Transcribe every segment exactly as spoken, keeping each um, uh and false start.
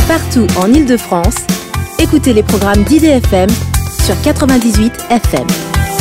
Partout en Île-de-France, écoutez les programmes d'I D F M sur quatre-vingt-dix-huit F M.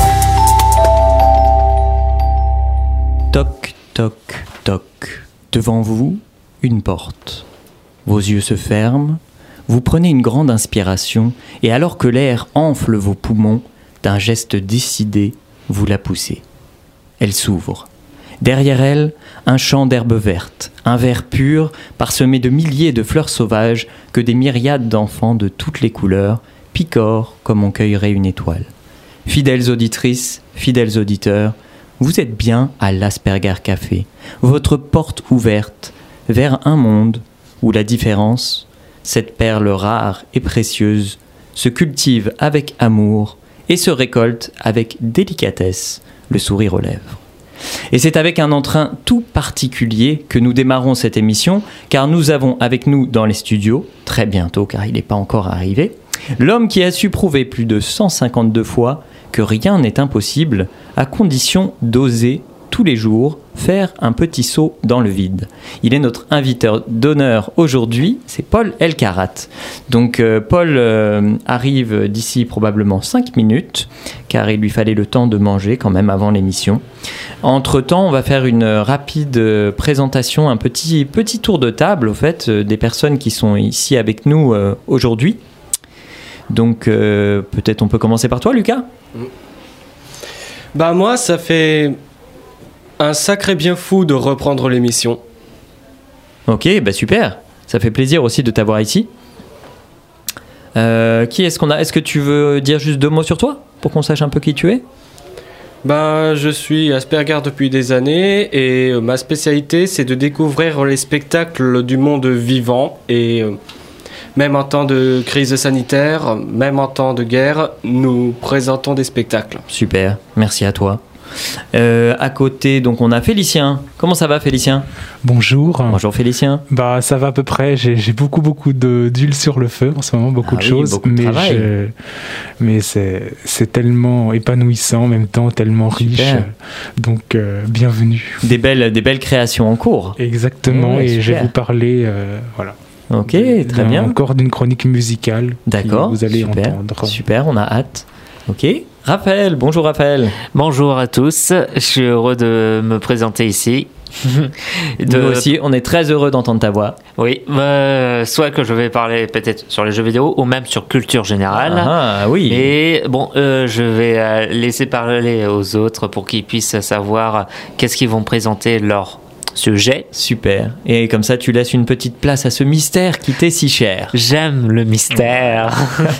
Toc, toc, toc. Devant vous, une porte. Vos yeux se ferment, vous prenez une grande inspiration et alors que l'air enfle vos poumons, d'un geste décidé, vous la poussez. Elle s'ouvre. Derrière elle, un champ d'herbes vertes, un vert pur, parsemé de milliers de fleurs sauvages que des myriades d'enfants de toutes les couleurs picorent comme on cueillerait une étoile. Fidèles auditrices, fidèles auditeurs, vous êtes bien à l'Asperger Café, votre porte ouverte vers un monde où la différence, cette perle rare et précieuse, se cultive avec amour et se récolte avec délicatesse, le sourire aux lèvres. Et c'est avec un entrain tout particulier que nous démarrons cette émission, car nous avons avec nous dans les studios, très bientôt car il n'est pas encore arrivé, l'homme qui a su prouver plus de cent cinquante-deux fois que rien n'est impossible à condition d'oser tous les jours faire un petit saut dans le vide. Il est notre invité d'honneur aujourd'hui, c'est Paul Elkarat. Donc euh, Paul euh, arrive d'ici probablement cinq minutes, car il lui fallait le temps de manger quand même avant l'émission. Entre-temps, on va faire une rapide présentation, un petit, petit tour de table, au fait, euh, des personnes qui sont ici avec nous euh, aujourd'hui. Donc euh, peut-être on peut commencer par toi, Lucas ? Bah moi, ça fait un sacré bien fou de reprendre l'émission. Ok, bah super. Ça fait plaisir aussi de t'avoir ici. Euh, qui est-ce qu'on a ? Est-ce que tu veux dire juste deux mots sur toi pour qu'on sache un peu qui tu es ? Ben, je suis Asperger depuis des années et ma spécialité, c'est de découvrir les spectacles du monde vivant. Et euh, même en temps de crise sanitaire, même en temps de guerre, nous présentons des spectacles. Super, merci à toi. Euh, à côté, donc on a Félicien. Comment ça va, Félicien ? Bonjour. Bonjour, Félicien. Bah, ça va à peu près. J'ai, j'ai beaucoup, beaucoup de, d'huile sur le feu en ce moment, beaucoup ah de oui, choses. Beaucoup de mais travail. je, mais c'est, c'est tellement épanouissant, en même temps tellement riche. Super. Donc, euh, bienvenue. Des belles, des belles créations en cours. Exactement. Ouais, et super. je vais vous parler, euh, voilà. Ok, de, très bien. Encore d'une chronique musicale. D'accord. Que vous allez super, entendre. Super, on a hâte. Ok. Raphaël, bonjour Raphaël. Bonjour à tous, je suis heureux de me présenter ici. de... Nous aussi, on est très heureux d'entendre ta voix. Oui, euh, soit que je vais parler peut-être sur les jeux vidéo ou même sur culture générale. Ah oui. Et bon, euh, je vais euh, laisser parler aux autres pour qu'ils puissent savoir qu'est-ce qu'ils vont présenter leur sujet. Super. Et comme ça, tu laisses une petite place à ce mystère qui t'est si cher. J'aime le mystère.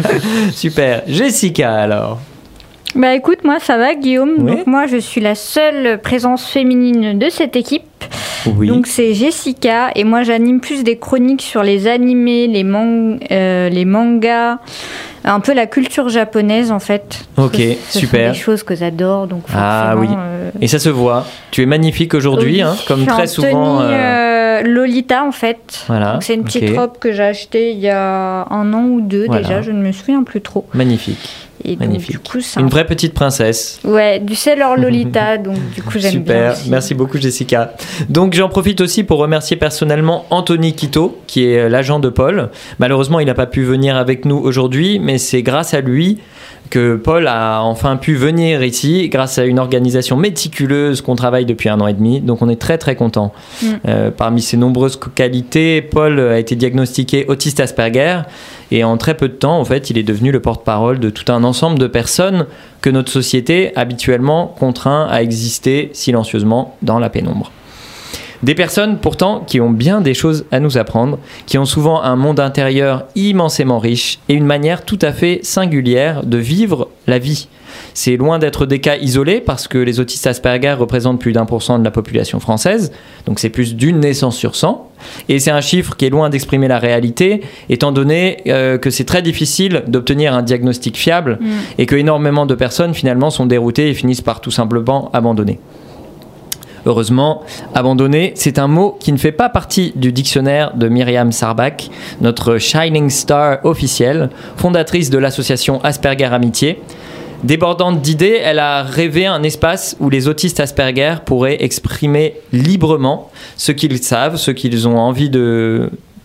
Super. Jessica alors. Bah écoute, moi ça va Guillaume, oui. Donc moi je suis la seule présence féminine de cette équipe, oui. Donc c'est Jessica et moi j'anime plus des chroniques sur les animés, les, man- euh, les mangas, un peu la culture japonaise en fait. Ok, ce, ce super. sont des choses que j'adore, donc forcément... Ah oui, euh... et ça se voit, tu es magnifique aujourd'hui, oui, hein, comme je suis très en souvent... tenue, euh... euh, Lolita en fait, voilà. Donc, c'est une petite okay. robe que j'ai achetée il y a un an ou deux voilà. déjà, je ne me souviens plus trop. Magnifique. Et Magnifique. donc, du coup, c'est une un... vraie petite princesse. Ouais, du Sailor Lolita, donc du coup j'aime Super. bien. Super, merci beaucoup Jessica. Donc j'en profite aussi pour remercier personnellement Anthony Quito, qui est l'agent de Paul. Malheureusement, il n'a pas pu venir avec nous aujourd'hui, mais c'est grâce à lui que Paul a enfin pu venir ici, grâce à une organisation méticuleuse qu'on travaille depuis un an et demi. Donc on est très très contents. Mm. Euh, parmi ses nombreuses qualités, Paul a été diagnostiqué autiste Asperger. Et en très peu de temps, en fait, il est devenu le porte-parole de tout un ensemble de personnes que notre société habituellement contraint à exister silencieusement dans la pénombre. Des personnes pourtant qui ont bien des choses à nous apprendre, qui ont souvent un monde intérieur immensément riche et une manière tout à fait singulière de vivre la vie. C'est loin d'être des cas isolés parce que les autistes Asperger représentent plus d'un pour cent de la population française, donc c'est plus d'une naissance sur cent. Et c'est un chiffre qui est loin d'exprimer la réalité, étant donné euh, que c'est très difficile d'obtenir un diagnostic fiable mmh. et que énormément de personnes finalement sont déroutées et finissent par tout simplement abandonner. Heureusement, abandonner, c'est un mot qui ne fait pas partie du dictionnaire de Myriam Sarbach, notre Shining Star officielle, fondatrice de l'association Asperger Amitié. Débordante d'idées, elle a rêvé un espace où les autistes Asperger pourraient exprimer librement ce qu'ils savent, ce qu'ils ont envie de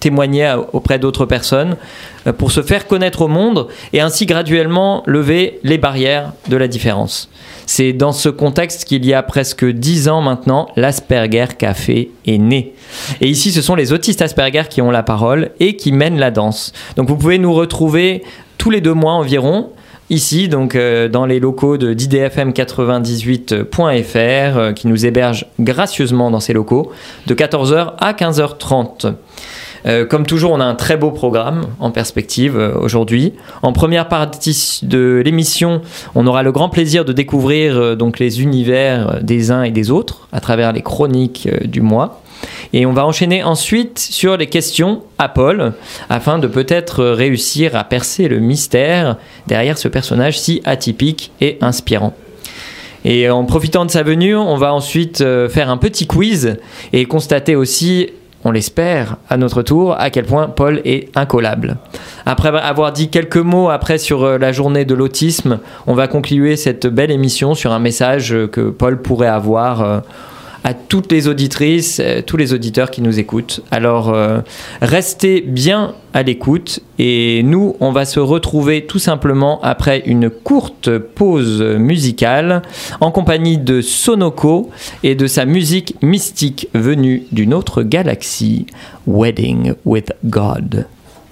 témoigner à, auprès d'autres personnes, euh, pour se faire connaître au monde et ainsi graduellement lever les barrières de la différence. C'est dans ce contexte qu'il y a presque dix ans maintenant, l'Asperger Café est né. Et ici, ce sont les autistes Asperger qui ont la parole et qui mènent la danse. Donc vous pouvez nous retrouver tous les deux mois environ, ici, donc euh, dans les locaux de d'I D F M quatre-vingt-dix-huit point F R, euh, qui nous hébergent gracieusement dans ces locaux, de quatorze heures à quinze heures trente. Euh, comme toujours, on a un très beau programme en perspective euh, aujourd'hui. En première partie de l'émission, on aura le grand plaisir de découvrir euh, donc les univers des uns et des autres à travers les chroniques euh, du mois. Et on va enchaîner ensuite sur les questions à Paul, afin de peut-être réussir à percer le mystère derrière ce personnage si atypique et inspirant. Et en profitant de sa venue, on va ensuite faire un petit quiz et constater aussi, on l'espère, à notre tour, à quel point Paul est incollable. Après avoir dit quelques mots après sur la journée de l'autisme, on va conclure cette belle émission sur un message que Paul pourrait avoir à toutes les auditrices, tous les auditeurs qui nous écoutent. Alors, euh, restez bien à l'écoute et nous, on va se retrouver tout simplement après une courte pause musicale en compagnie de Sonoko et de sa musique mystique venue d'une autre galaxie, Wedding with God.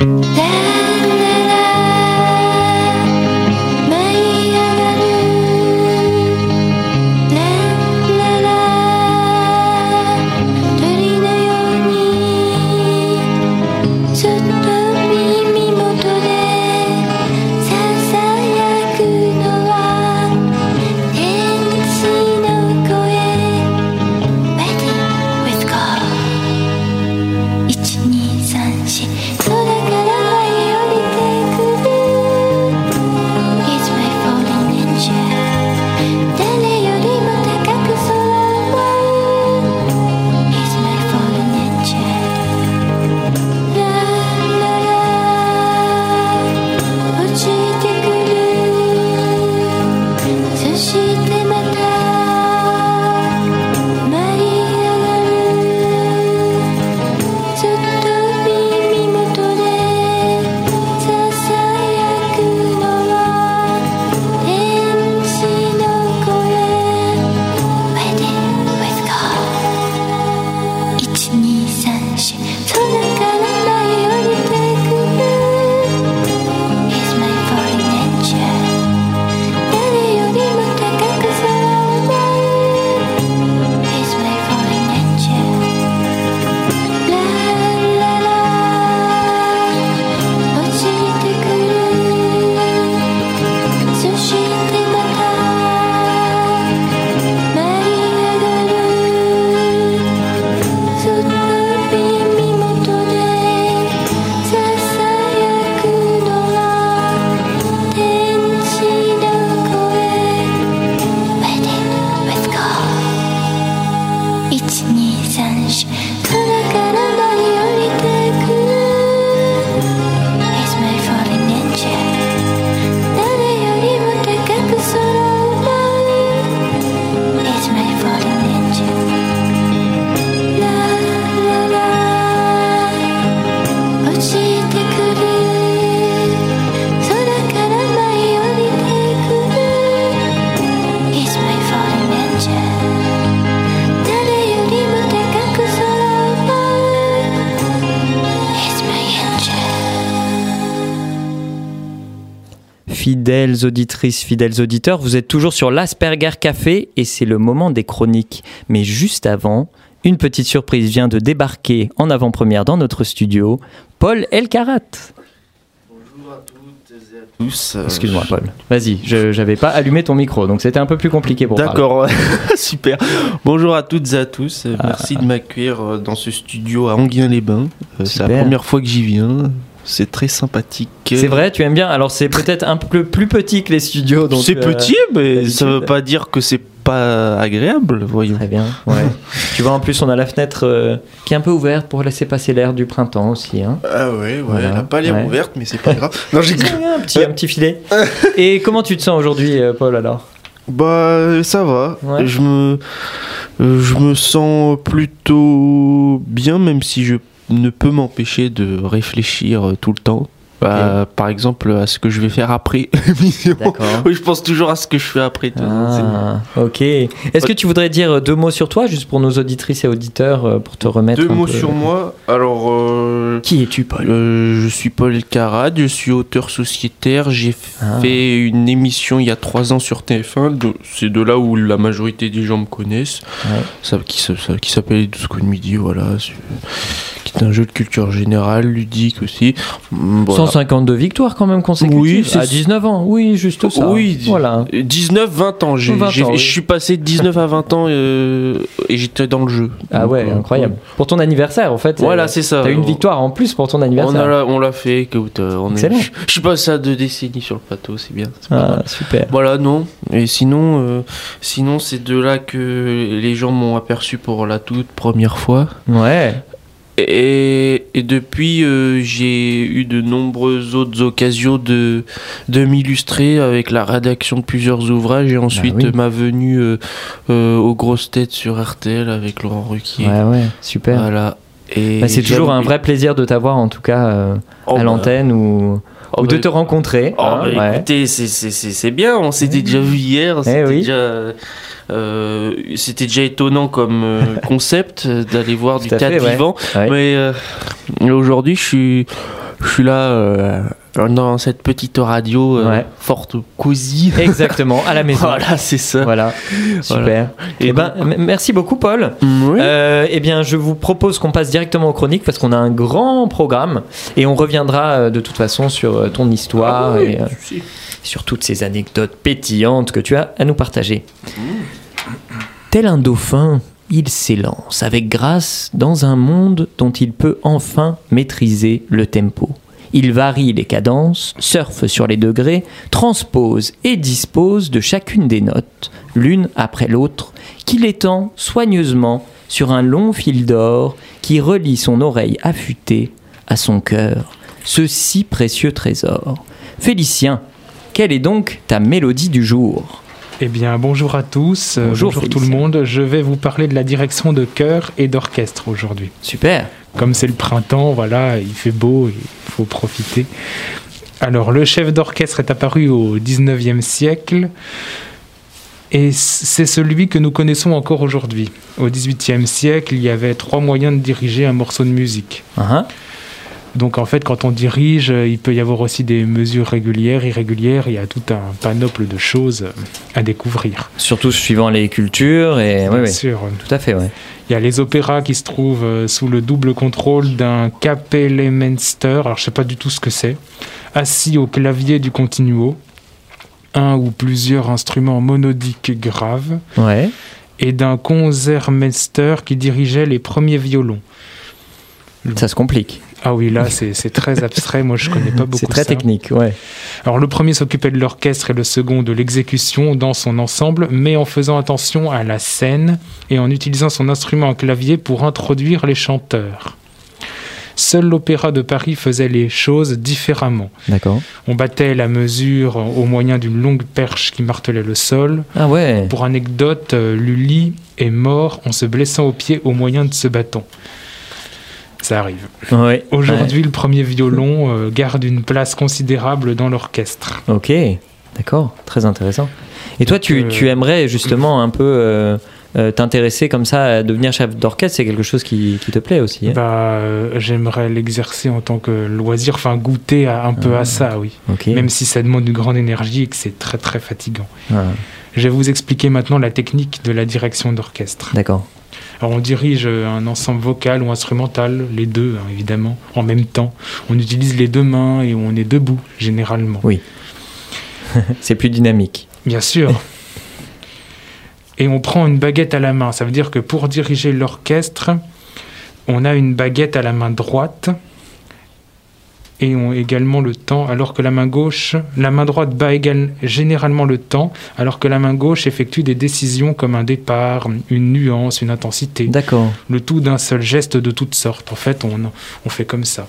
Fidèles auditrices, fidèles auditeurs, vous êtes toujours sur l'Asperger Café et c'est le moment des chroniques. Mais juste avant, une petite surprise vient de débarquer en avant-première dans notre studio, Paul Elkarat. Bonjour à toutes et à tous. Euh, Excuse-moi Paul, vas-y, je n'avais pas allumé ton micro, donc c'était un peu plus compliqué pour parler. D'accord, super. Bonjour à toutes et à tous, ah. Merci de m'accueillir dans ce studio à Enghien-les-Bains. C'est la première fois que j'y viens. C'est très sympathique. C'est vrai, tu aimes bien. Alors c'est peut-être un peu plus petit que les studios. Donc c'est euh, petit, mais ça veut pas dire que c'est pas agréable, voyons. Très bien, ouais. Tu vois, en plus on a la fenêtre euh, qui est un peu ouverte pour laisser passer l'air du printemps aussi. Hein. Ah ouais, ouais, voilà. Elle a pas l'air ouais. ouverte, mais c'est pas grave. Non, j'ai un petit, un petit filet. Et comment tu te sens aujourd'hui, Paul, alors ? Bah ça va. Ouais. Je me, je me sens plutôt bien, même si je ne peut m'empêcher de réfléchir euh, tout le temps. Euh, par exemple, à ce que je vais faire après l'émission. D'accord. Oui, je pense toujours à ce que je fais après. Ah, ok. Est-ce que tu voudrais dire deux mots sur toi, juste pour nos auditrices et auditeurs, pour te remettre Deux un mots peu... sur moi. Alors, euh, qui es-tu, Paul? euh, Je suis Paul Elkarad, je suis auteur sociétaire. J'ai Ah. fait une émission il y a trois ans sur T F un. de- C'est de là où la majorité des gens me connaissent. Ouais. Ça, qui, ça, ça- qui s'appelle Les douze coups de midi, voilà. C'est- Qui est un jeu de culture générale, ludique aussi. Mm, voilà. cent cinquante-deux victoires quand même consécutives. Oui, c'est- à dix-neuf ans. Oui, juste ça. Oui, Voilà. dix-neuf vingt ans. J'ai, vingt j'ai- ans, oui. Je suis passé de dix-neuf à vingt ans euh, et j'étais dans le jeu. Ah Donc, ouais, euh, incroyable. Pour ton anniversaire, en fait. Voilà, euh, c'est ça. T'as eu une victoire en plus pour ton On, anniversaire. a la- on l'a fait, écoute, euh, on est, Excellent. je, je suis passé à deux décennies sur le plateau, c'est bien. C'est pas Ah, mal. super. Voilà, non. Et sinon, euh, sinon c'est de là que les gens m'ont aperçu pour la toute première fois. Ouais. Et, et depuis, euh, j'ai eu de nombreuses autres occasions de, de m'illustrer avec la rédaction de plusieurs ouvrages et ensuite Bah oui. ma venue euh, euh, aux grosses têtes sur R T L avec Laurent Ruquier. Ouais, ouais, super. Voilà. Et Bah, c'est toujours j'aime- un vrai plaisir de t'avoir, en tout cas, euh, Oh, à bah, l'antenne ou, oh, ou de bah, te rencontrer. Oh, hein, bah, ouais. écoutez, c'est, c'est, c'est, c'est bien, on s'était déjà vu hier, c'était, oui. déjà, euh, c'était déjà étonnant comme euh, concept euh, d'aller voir Tout du à théâtre fait, ouais. vivant, Ouais. mais euh, aujourd'hui je suis, je suis là euh, dans cette petite radio euh, Ouais. forte, cosy. Exactement, à la maison. Voilà, c'est ça. Voilà, super. Voilà. Et Et ben, m- merci beaucoup, Paul. Mm, oui. Euh, eh bien, je vous propose qu'on passe directement aux chroniques parce qu'on a un grand programme et on reviendra euh, de toute façon sur euh, ton histoire Ah oui, et euh, si. sur toutes ces anecdotes pétillantes que tu as à nous partager. Tel un dauphin, il s'élance avec grâce dans un monde dont il peut enfin maîtriser le tempo. Il varie les cadences, surfe sur les degrés, transpose et dispose de chacune des notes, l'une après l'autre, qu'il étend soigneusement sur un long fil d'or qui relie son oreille affûtée à son cœur, ce si précieux trésor. Félicien, quelle est donc ta mélodie du jour ? Eh bien, bonjour à tous, euh, Bonjour, bonjour tout le Félicien. monde. Je vais vous parler de la direction de chœur et d'orchestre aujourd'hui. Super. Comme c'est le printemps, voilà, il fait beau, il faut profiter. Alors, le chef d'orchestre est apparu au dix-neuvième siècle et c'est celui que nous connaissons encore aujourd'hui. Au dix-huitième siècle, il y avait trois moyens de diriger un morceau de musique. Uh-huh. Donc en fait, quand on dirige, il peut y avoir aussi des mesures régulières, irrégulières, il y a tout un panoplie de choses à découvrir. Surtout suivant les cultures et oui, Bien oui. sûr. Tout à fait, ouais. Il y a les opéras qui se trouvent euh, sous le double contrôle d'un Kapellmeister, alors je sais pas du tout ce que c'est, assis au clavier du continuo, un ou plusieurs instruments monodiques graves, Ouais. et d'un Konzertmeister qui dirigeait les premiers violons. Ça se complique. Ah oui, là c'est c'est très abstrait, moi je connais pas beaucoup C'est très ça. technique, ouais. Alors le premier s'occupait de l'orchestre et le second de l'exécution dans son ensemble, mais en faisant attention à la scène et en utilisant son instrument à clavier pour introduire les chanteurs. Seul l'Opéra de Paris faisait les choses différemment. D'accord. On battait la mesure au moyen d'une longue perche qui martelait le sol. Ah ouais. Pour anecdote, euh, Lully est mort en se blessant au pied au moyen de ce bâton. Ça arrive. Ouais. Aujourd'hui, le premier violon euh, garde une place considérable dans l'orchestre. Ouais. Ok. D'accord. Très intéressant. Et toi, tu, euh, tu aimerais justement un peu euh, euh, t'intéresser comme ça à devenir chef d'orchestre. C'est quelque chose qui, qui te plaît aussi. Hein. Bah, euh, j'aimerais l'exercer en tant que loisir, enfin goûter à- un peu Ah. à ça, oui. Ok. Même si ça demande une grande énergie et que c'est très très fatigant. Ah, Je vais vous expliquer maintenant la technique de la direction d'orchestre. d'accord. Alors on dirige un ensemble vocal ou instrumental, les deux hein, évidemment, en même temps. On utilise les deux mains et on est debout généralement. Oui. C'est plus dynamique. Bien sûr. Et on prend une baguette à la main. Ça veut dire que pour diriger l'orchestre, on a une baguette à la main droite et on également le temps, alors que la main gauche, la main droite bat égal, généralement le temps, alors que la main gauche effectue des décisions comme un départ, une nuance, une intensité. D'accord. Le tout d'un seul geste de toutes sortes. En fait, on, on fait comme ça.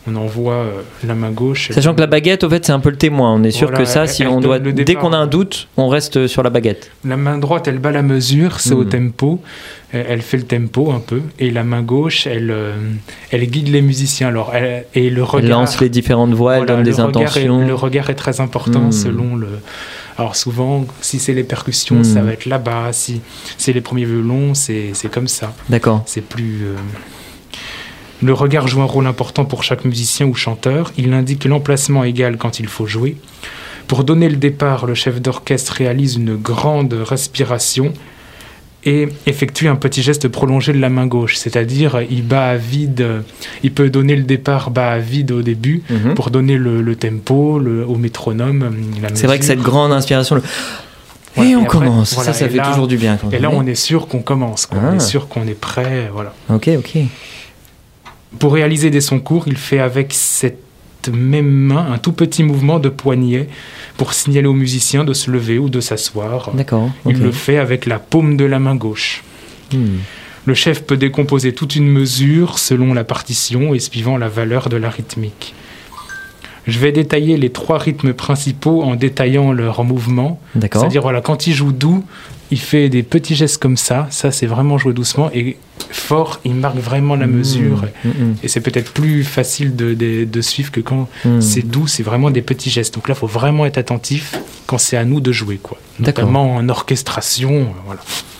on envoie euh, la main gauche. Sachant que la baguette, au fait, c'est un peu le témoin. On est sûr voilà, que ça, elle, si elle on doit, dès qu'on a un doute, on reste sur la baguette. La main droite, elle bat la mesure, c'est mmh. au tempo. Elle fait le tempo un peu. Et la main gauche, elle, euh, elle guide les musiciens. Alors, elle, et le regard, elle lance les différentes voix, elle voilà, donne des intentions. Est, le regard est très important mmh. selon le... Alors souvent, si c'est les percussions, mmh. ça va être là-bas. Si c'est les premiers violons, c'est, c'est comme ça. D'accord. C'est plus... Euh... Le regard joue un rôle important pour chaque musicien ou chanteur. Il indique l'emplacement égal quand il faut jouer. Pour donner le départ, le chef d'orchestre réalise une grande respiration et effectue un petit geste prolongé de la main gauche. C'est-à-dire, il bat à vide, il peut donner le départ bas à vide au début mmh. pour donner le, le tempo le, au métronome. La c'est vrai que cette grande inspiration... Le... Voilà, et on et après, commence, voilà, ça, ça fait là, toujours du bien. Quand et là, on est sûr qu'on commence, quoi. Ah. On est sûr qu'on est prêt, voilà. Ok, ok. Pour réaliser des sons courts, il fait avec cette même main un tout petit mouvement de poignet pour signaler aux musiciens de se lever ou de s'asseoir. D'accord. Il okay. le fait avec la paume de la main gauche. Hmm. Le chef peut décomposer toute une mesure selon la partition et suivant la valeur de la rythmique. Je vais détailler les trois rythmes principaux en détaillant leurs mouvements. D'accord. C'est-à-dire, voilà, quand il joue doux, il fait des petits gestes comme ça. Ça, c'est vraiment jouer doucement. Et fort, il marque vraiment la mesure. Mmh, mmh. Et c'est peut-être plus facile de, de, de suivre que quand mmh. c'est doux, c'est vraiment des petits gestes. Donc là, il faut vraiment être attentif quand c'est à nous de jouer, quoi. Notamment en orchestration. Voilà.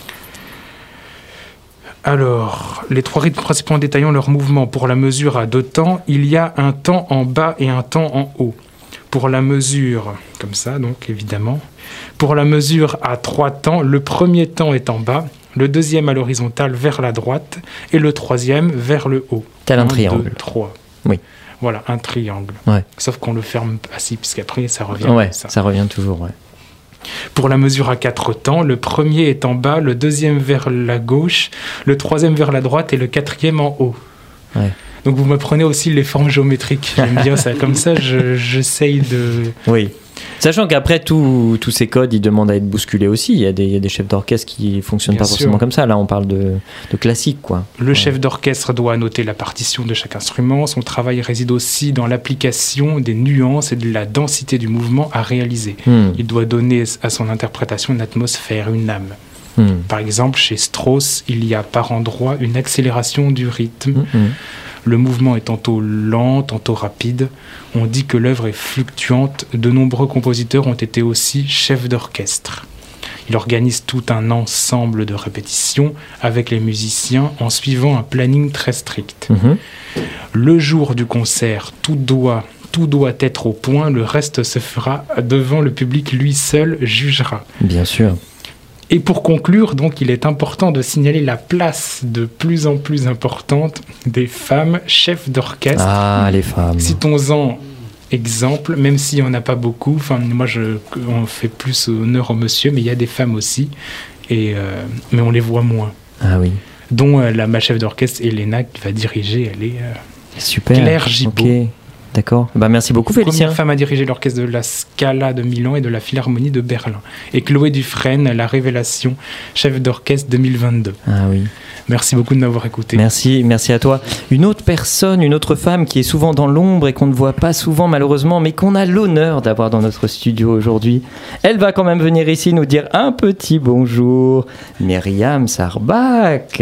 Alors, les trois rythmes principaux en détaillant leurs mouvements. Pour la mesure à deux temps, il y a un temps en bas et un temps en haut. Pour la mesure, comme ça, donc évidemment. Pour la mesure à trois temps, le premier temps est en bas, le deuxième à l'horizontale vers la droite et le troisième vers le haut. Tel un, un triangle. Deux, trois. Oui. Voilà, un triangle. Ouais. Sauf qu'on le ferme assis, puisqu'après ça revient ouais, comme ça. ça revient toujours, ouais. Pour la mesure à quatre temps, le premier est en bas, le deuxième vers la gauche, le troisième vers la droite et le quatrième en haut. Ouais. Donc vous m'apprenez aussi les formes géométriques. J'aime bien ça. Comme ça, je, j'essaye de... Oui. Sachant qu'après, tous ces codes, ils demandent à être bousculés aussi. Il y a des, il y a des chefs d'orchestre qui ne fonctionnent bien pas sûr. Forcément comme ça. Là, on parle de, de classique, quoi. Le ouais. chef d'orchestre doit noter la partition de chaque instrument. Son travail réside aussi dans l'application des nuances et de la densité du mouvement à réaliser. Hmm. Il doit donner à son interprétation une atmosphère, une âme. Hmm. Par exemple, chez Strauss, il y a par endroits une accélération du rythme. Hmm. Le mouvement est tantôt lent, tantôt rapide. On dit que l'œuvre est fluctuante. De nombreux compositeurs ont été aussi chefs d'orchestre. Il organise tout un ensemble de répétitions avec les musiciens en suivant un planning très strict. Mmh. Le jour du concert, tout doit, tout doit être au point. Le reste se fera devant le public, lui seul jugera. Bien sûr. Et pour conclure, donc, il est important de signaler la place de plus en plus importante des femmes chefs d'orchestre. Ah, les femmes. Citons-en exemple, même s'il n'y en a pas beaucoup. Enfin, moi, je, on fait plus honneur aux monsieur, mais il y a des femmes aussi, et, euh, mais on les voit moins. Ah oui. Dont euh, la, ma chef d'orchestre, Elena, qui va diriger, elle est euh, super. Claire Gibault. Okay. D'accord. Bah, merci beaucoup, Félicien. Première femme à diriger l'orchestre de la Scala de Milan et de la Philharmonie de Berlin. Et Chloé Dufresne, la révélation, chef d'orchestre deux mille vingt-deux. Ah oui. Merci beaucoup de m'avoir écouté. Merci, merci à toi. Une autre personne, une autre femme qui est souvent dans l'ombre et qu'on ne voit pas souvent malheureusement, mais qu'on a l'honneur d'avoir dans notre studio aujourd'hui. Elle va quand même venir ici nous dire un petit bonjour. Myriam Sarbach.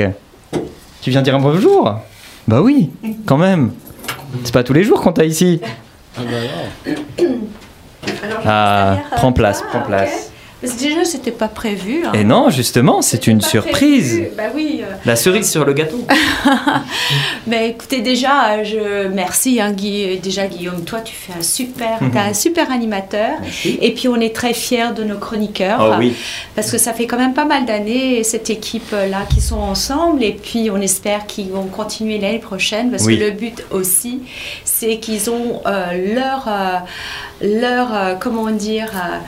Tu viens dire un bonjour ? Bah oui, quand même. C'est pas tous les jours qu'on t'a ici. Ah bah non. Alors, ah, prends place, ça, prends place. Okay. Parce que déjà, c'était pas prévu. Hein. Et non, justement, c'est une surprise. Prévu. Bah oui. Euh... La cerise sur le gâteau. Mais écoutez, déjà, je merci hein, Guy... déjà Guillaume, toi, tu fais un super, mm-hmm. t'es un super animateur. Merci. Et puis on est très fiers de nos chroniqueurs. Oh, oui. Parce que ça fait quand même pas mal d'années cette équipe là qui sont ensemble. Et puis on espère qu'ils vont continuer l'année prochaine parce oui. que le but aussi, c'est qu'ils ont euh, leur euh, leur euh, comment dire. Euh,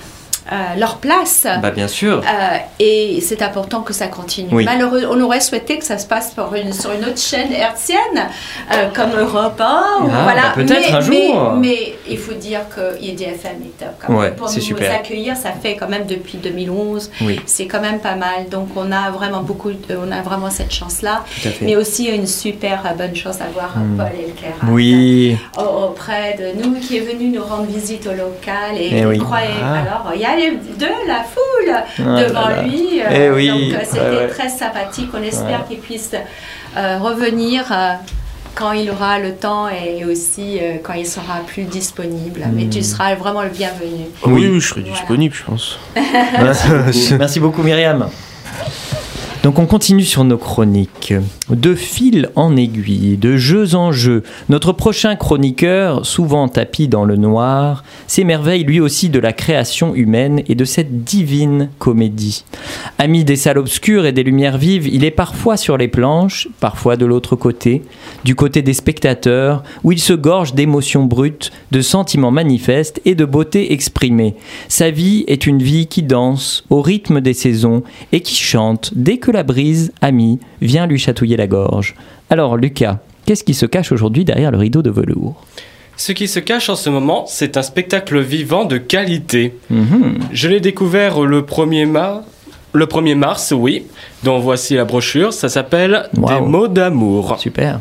euh, leur place. Bah, bien sûr. Euh, et c'est important que ça continue. Oui. Malheureusement, on aurait souhaité que ça se passe pour une, sur une autre chaîne hertzienne, euh, comme Europe un. Ou, Ah, voilà. bah, peut-être mais, un jour. Mais, mais il faut dire que I D F M est top. Quand même. Ouais, pour c'est nous super. accueillir, ça fait quand même depuis deux mille onze. Oui. C'est quand même pas mal. Donc on a vraiment beaucoup, de, on a vraiment cette chance-là. Tout à fait. Mais aussi une super bonne chance d'avoir Mm. Paul Elkerat Oui. auprès de nous, qui est venu nous rendre visite au local. Et Eh oui. croyez, Ah. alors il y a les- de la foule Ah devant là là. lui. euh, Eh oui. Donc euh, c'était Ouais, ouais. très sympathique. On espère Ouais. qu'il puisse euh, revenir euh, quand il aura le temps et aussi euh, quand il sera plus disponible. Mm. Mais tu seras vraiment le bienvenu. Oui, oui, je serai Voilà. disponible, je pense. Merci beaucoup. Merci beaucoup, Myriam. Donc on continue sur nos chroniques. De fil en aiguille, de jeu en jeu, notre prochain chroniqueur, souvent tapi dans le noir, s'émerveille lui aussi de la création humaine et de cette divine comédie. Ami des salles obscures et des lumières vives, il est parfois sur les planches, parfois de l'autre côté, du côté des spectateurs, où il se gorge d'émotions brutes, de sentiments manifestes et de beauté exprimée. Sa vie est une vie qui danse au rythme des saisons et qui chante dès que la brise, amie, vient lui chatouiller la gorge. Alors Lucas, qu'est-ce qui se cache aujourd'hui derrière le rideau de velours ? Ce qui se cache en ce moment, c'est un spectacle vivant de qualité. Mhm. Je l'ai découvert le premier mars, le premier mars, oui, dont voici la brochure. Ça s'appelle Wow. Des mots d'amour. Super.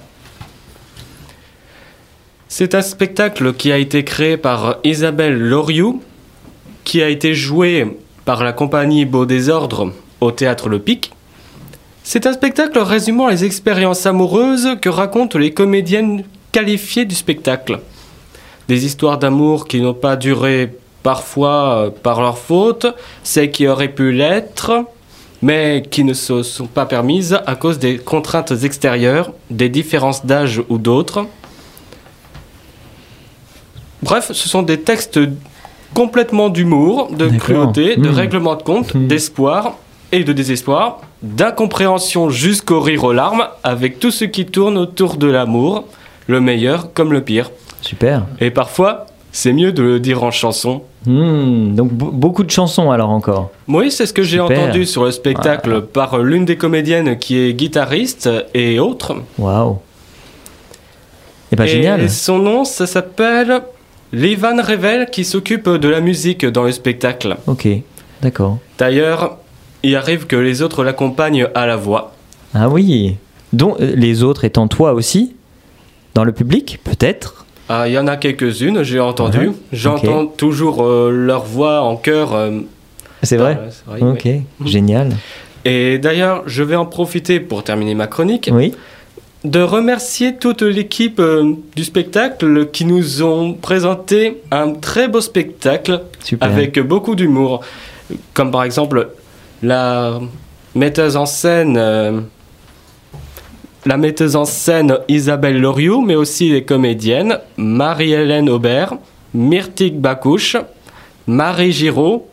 C'est un spectacle qui a été créé par Isabelle Loriou, qui a été joué par la compagnie Beau Désordre au Théâtre Le Pic. C'est un spectacle résumant les expériences amoureuses que racontent les comédiennes qualifiées du spectacle. Des histoires d'amour qui n'ont pas duré parfois euh, par leur faute, celles qui auraient pu l'être, mais qui ne se sont pas permises à cause des contraintes extérieures, des différences d'âge ou d'autres. Bref, ce sont des textes complètement d'humour, de D'accord. cruauté, de Mmh. règlement de compte, Mmh. d'espoir et de désespoir, d'incompréhension jusqu'au rire aux larmes, avec tout ce qui tourne autour de l'amour, le meilleur comme le pire. Super. Et parfois, c'est mieux de le dire en chanson. Hmm, donc be- beaucoup de chansons alors encore. Oui, c'est ce que j'ai Super. entendu sur le spectacle par l'une des comédiennes qui est guitariste et autres. Waouh. Et pas et génial. son nom, ça s'appelle Livan Revel, qui s'occupe de la musique dans le spectacle. Ok, d'accord. D'ailleurs, il arrive que les autres l'accompagnent à la voix. Ah oui. Donc euh, les autres étant toi aussi, dans le public, peut-être. Ah, il y en a quelques-unes, j'ai entendu. Ouais. J'entends Ok. toujours euh, leur voix en chœur. euh, C'est vrai. euh, c'est vrai, Ok, oui. génial. Et d'ailleurs, je vais en profiter pour terminer ma chronique, Oui. de remercier toute l'équipe euh, du spectacle qui nous ont présenté un très beau spectacle Super. avec beaucoup d'humour. Comme par exemple la metteuse en scène, euh, la metteuse en scène Isabelle Loriou, mais aussi les comédiennes Marie-Hélène Aubert, Myrtille Bacouche, Marie Giraud,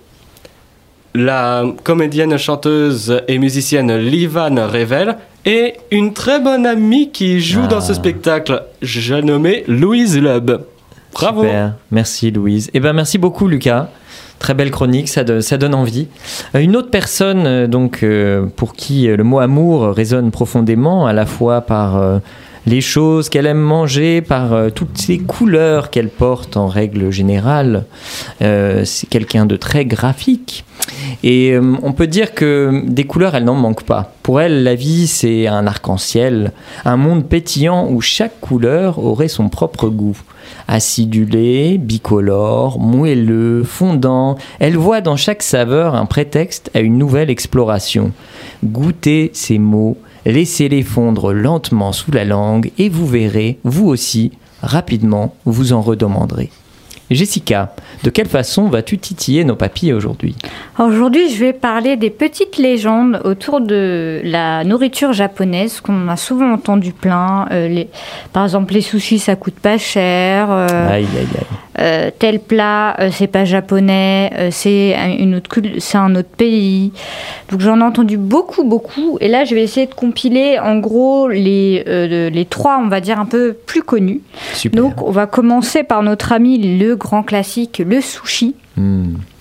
la comédienne, chanteuse et musicienne Livan Revel et une très bonne amie qui joue Ah. dans ce spectacle, j'ai nommé Louise Lub. Bravo. Super. Merci Louise. Et ben merci beaucoup Lucas. Très belle chronique, ça, de- ça donne envie. Euh, Une autre personne euh, donc euh, pour qui euh, le mot amour résonne profondément, à la fois par euh, les choses qu'elle aime manger, par euh, toutes les couleurs qu'elle porte en règle générale. Euh, c'est quelqu'un de très graphique. Et euh, on peut dire que des couleurs, elle n'en manque pas. Pour elle, la vie, c'est un arc-en-ciel, un monde pétillant où chaque couleur aurait son propre goût. Acidulé, bicolore, moelleux, fondant, elle voit dans chaque saveur un prétexte à une nouvelle exploration. Goûtez ces mots, laissez-les fondre lentement sous la langue et vous verrez, vous aussi, rapidement, vous en redemanderez. Jessica, de quelle façon vas-tu titiller nos papilles aujourd'hui ? Aujourd'hui, je vais parler des petites légendes autour de la nourriture japonaise qu'on a souvent entendu plein. Euh, les, par exemple, les sushis, ça coûte pas cher. Euh, Aïe, aïe, aïe. euh, tel plat, euh, c'est pas japonais. Euh, c'est une autre cul- c'est un autre pays. Donc j'en ai entendu beaucoup, beaucoup. Et là, je vais essayer de compiler en gros les euh, les trois, on va dire un peu plus connus. Super. Donc on va commencer par notre ami le grand classique, le sushi. Hmm.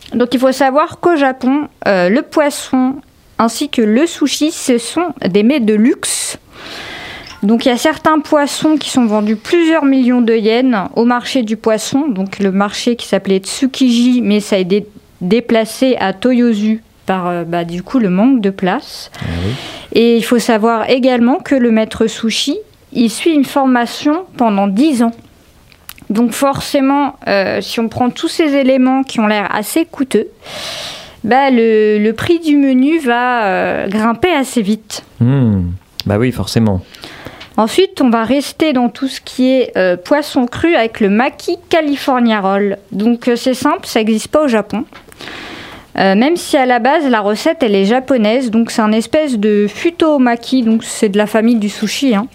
Donc il faut savoir qu'au Japon, euh, le poisson ainsi que le sushi, ce sont des mets de luxe. Donc il y a certains poissons qui sont vendus plusieurs millions de yens au marché du poisson, donc le marché qui s'appelait Tsukiji, mais ça a été déplacé à Toyosu par euh, bah, du coup le manque de place. Ah oui. Et il faut savoir également que le maître sushi, il suit une formation pendant dix ans. Donc forcément, euh, si on prend tous ces éléments qui ont l'air assez coûteux, bah, le, le prix du menu va euh, grimper assez vite. Mmh. Bah oui, forcément. Ensuite, on va rester dans tout ce qui est euh, poisson cru avec le Maki California Roll. Donc euh, c'est simple, ça n'existe pas au Japon. Euh, même si à la base, la recette, elle est japonaise. Donc c'est un espèce de futo maki, donc c'est de la famille du sushi. Hein.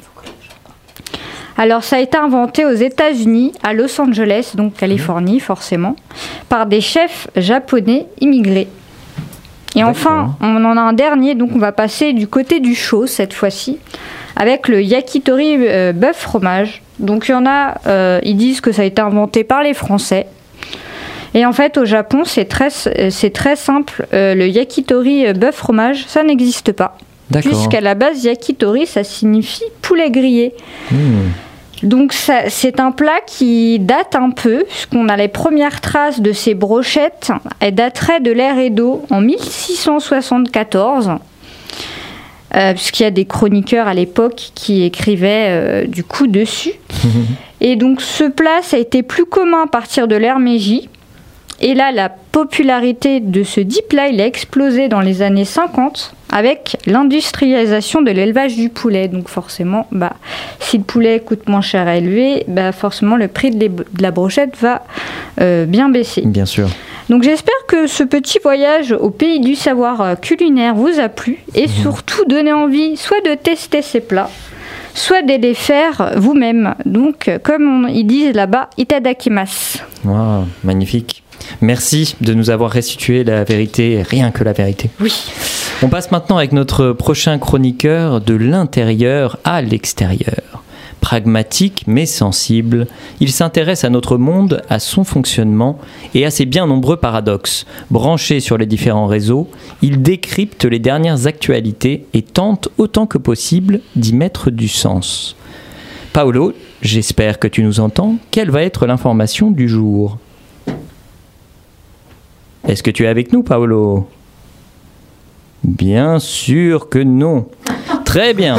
Alors ça a été inventé aux États-Unis, à Los Angeles, donc Californie forcément, par des chefs japonais immigrés. Et D'accord. enfin, on en a un dernier, donc on va passer du côté du chaud cette fois-ci, avec le yakitori euh, bœuf fromage. Donc il y en a, euh, ils disent que ça a été inventé par les Français. Et en fait, au Japon, c'est très, c'est très simple. Euh, le yakitori euh, bœuf fromage, ça n'existe pas. D'accord. Puisqu'à la base, yakitori, ça signifie poulet grillé. Mmh. Donc ça, c'est un plat qui date un peu, puisqu'on a les premières traces de ces brochettes. Elles dateraient de l'ère Edo en mille six cent soixante-quatorze. Euh, puisqu'il y a des chroniqueurs à l'époque qui écrivaient euh, du coup dessus. Et donc ce plat, ça a été plus commun à partir de l'ère Meiji. Et là, la popularité de ce dit plat, il a explosé dans les années cinquante avec l'industrialisation de l'élevage du poulet. Donc forcément, bah, si le poulet coûte moins cher à élever, bah, forcément le prix de, les, de la brochette va euh, bien baisser. Bien sûr. Donc j'espère que ce petit voyage au pays du savoir culinaire vous a plu et mmh. surtout donné envie soit de tester ces plats, soit de les faire vous-même. Donc comme on, ils disent là-bas, itadakimasu. Wow, magnifique. Merci de nous avoir restitué la vérité, rien que la vérité. Oui. On passe maintenant avec notre prochain chroniqueur de l'intérieur à l'extérieur. Pragmatique mais sensible, il s'intéresse à notre monde, à son fonctionnement et à ses bien nombreux paradoxes. Branché sur les différents réseaux, il décrypte les dernières actualités et tente autant que possible d'y mettre du sens. Paolo, j'espère que tu nous entends. Quelle va être l'information du jour ? Est-ce que tu es avec nous, Paolo ? Bien sûr que non. Très bien.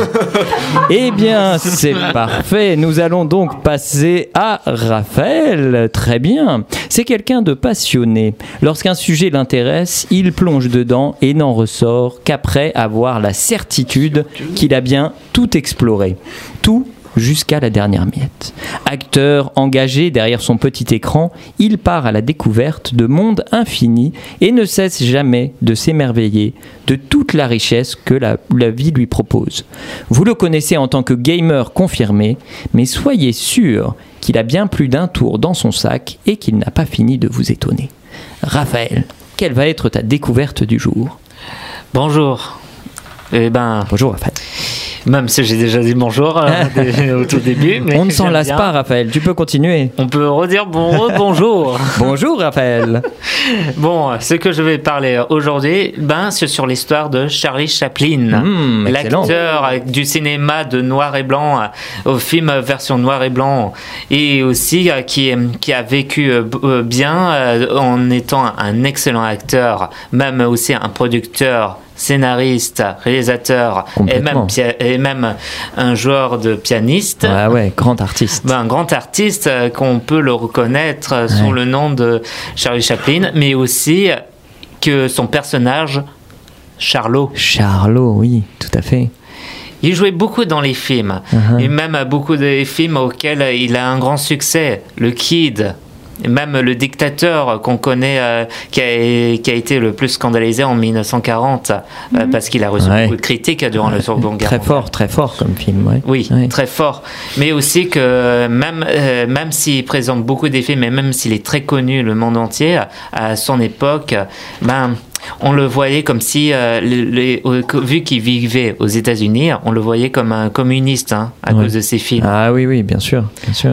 Eh bien, c'est parfait. Nous allons donc passer à Raphaël. Très bien. C'est quelqu'un de passionné. Lorsqu'un sujet l'intéresse, il plonge dedans et n'en ressort qu'après avoir la certitude qu'il a bien tout exploré. Tout jusqu'à la dernière miette. Acteur engagé derrière son petit écran, il part à la découverte de mondes infinis et ne cesse jamais de s'émerveiller de toute la richesse que la, la vie lui propose. Vous le connaissez en tant que gamer confirmé, mais soyez sûr qu'il a bien plus d'un tour dans son sac et qu'il n'a pas fini de vous étonner. Raphaël, quelle va être ta découverte du jour ? Bonjour. Eh ben... Bonjour Raphaël. Même si j'ai déjà dit bonjour euh, au tout début. Mais on ne s'en lasse pas, Raphaël. Tu peux continuer. On peut redire bon, bonjour. Bonjour, Raphaël. Bon, ce que je vais parler aujourd'hui, ben, c'est sur l'histoire de Charlie Chaplin, mmh, l'acteur du cinéma de noir et blanc au film version noir et blanc, et aussi euh, qui, qui a vécu euh, bien euh, en étant un excellent acteur, même aussi un producteur, scénariste, réalisateur et même, pia- et même un joueur de pianiste. Ah ouais, grand artiste. Ben, un grand artiste euh, qu'on peut le reconnaître euh, ouais. sous le nom de Charlie Chaplin, mais aussi que son personnage, Charlot. Charlot, oui, tout à fait. Il jouait beaucoup dans les films, uh-huh. et même beaucoup des films auxquels il a un grand succès. Le Kid, et même le dictateur qu'on connaît, euh, qui, a, qui a été le plus scandalisé en dix-neuf cent quarante, mm-hmm. euh, parce qu'il a reçu ouais. beaucoup de critiques durant ouais. le Second Guerre mondiale. Très fort, très fort comme film, ouais. Oui, ouais. très fort. Mais aussi que même, euh, même s'il présente beaucoup des films, et même s'il est très connu le monde entier, à son époque, ben... on le voyait comme si, euh, les, les, vu qu'il vivait aux États-Unis, on le voyait comme un communiste hein, à ouais. cause de ses films. Ah oui, oui, bien sûr, bien sûr.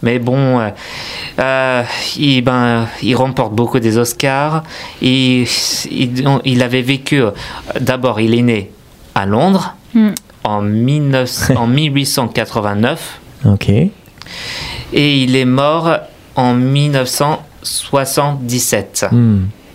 Mais bon, euh, euh, il, ben, il remporte beaucoup des Oscars. Il, il, il avait vécu, d'abord, il est né à Londres mm. en, dix-neuf, en mille huit cent quatre-vingt-neuf. Ok. Et il est mort en mille neuf cent soixante-dix-sept mm.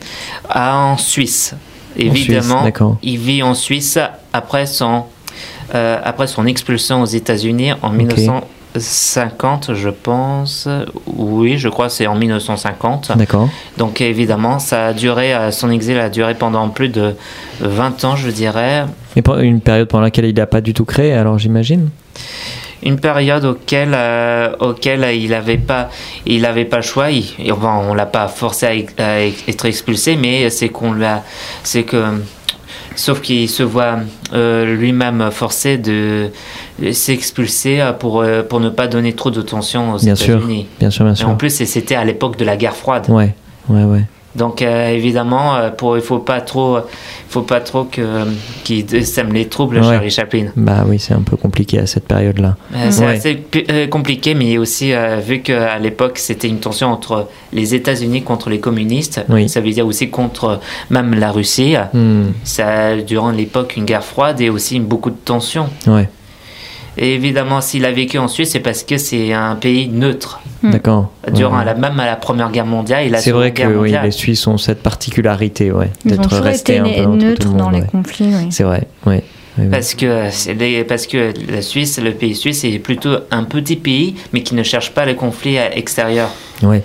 en Suisse. Évidemment, en Suisse, il vit en Suisse après son, euh, après son expulsion aux États-Unis en okay. mille neuf cent cinquante, je pense. Oui, je crois que c'est en mille neuf cent cinquante. D'accord. Donc évidemment, ça a duré, son exil a duré pendant plus de vingt ans, je dirais. Et une période pendant laquelle il n'a pas du tout créé, alors j'imagine ? Une période auquel, euh, auquel il n'avait pas, il avait pas le choix. Il, enfin, on l'a pas forcé à, à être expulsé, mais c'est qu'on l'a, c'est que, sauf qu'il se voit euh, lui-même forcé de s'expulser pour pour ne pas donner trop de tension aux bien États-Unis. Sûr, bien sûr, bien sûr. Et en plus, c'était à l'époque de la guerre froide. Ouais, ouais, ouais. Donc euh, évidemment, pour, il faut pas trop, faut pas trop que qu'il sème les troubles, ouais. Charlie Chaplin. Bah oui, c'est un peu compliqué à cette période-là. Euh, c'est ouais. assez euh, compliqué, mais aussi euh, vu qu'à l'époque c'était une tension entre les États-Unis contre les communistes, oui. Ça veut dire aussi contre même la Russie. Hmm. Ça durant l'époque une guerre froide et aussi beaucoup de tensions. Ouais. Et évidemment, s'il a vécu en Suisse, c'est parce que c'est un pays neutre. D'accord. Durant ouais. la, même à la Première Guerre mondiale et la c'est Seconde vrai Guerre que mondiale. Oui, les Suisses ont cette particularité, ouais, Ils d'être restés un peu entre neutres tout le monde, dans ouais. les conflits. Oui. C'est vrai, oui. oui parce, oui. que c'est des, parce que la Suisse, le pays suisse, est plutôt un petit pays, mais qui ne cherche pas les conflits extérieurs. Oui.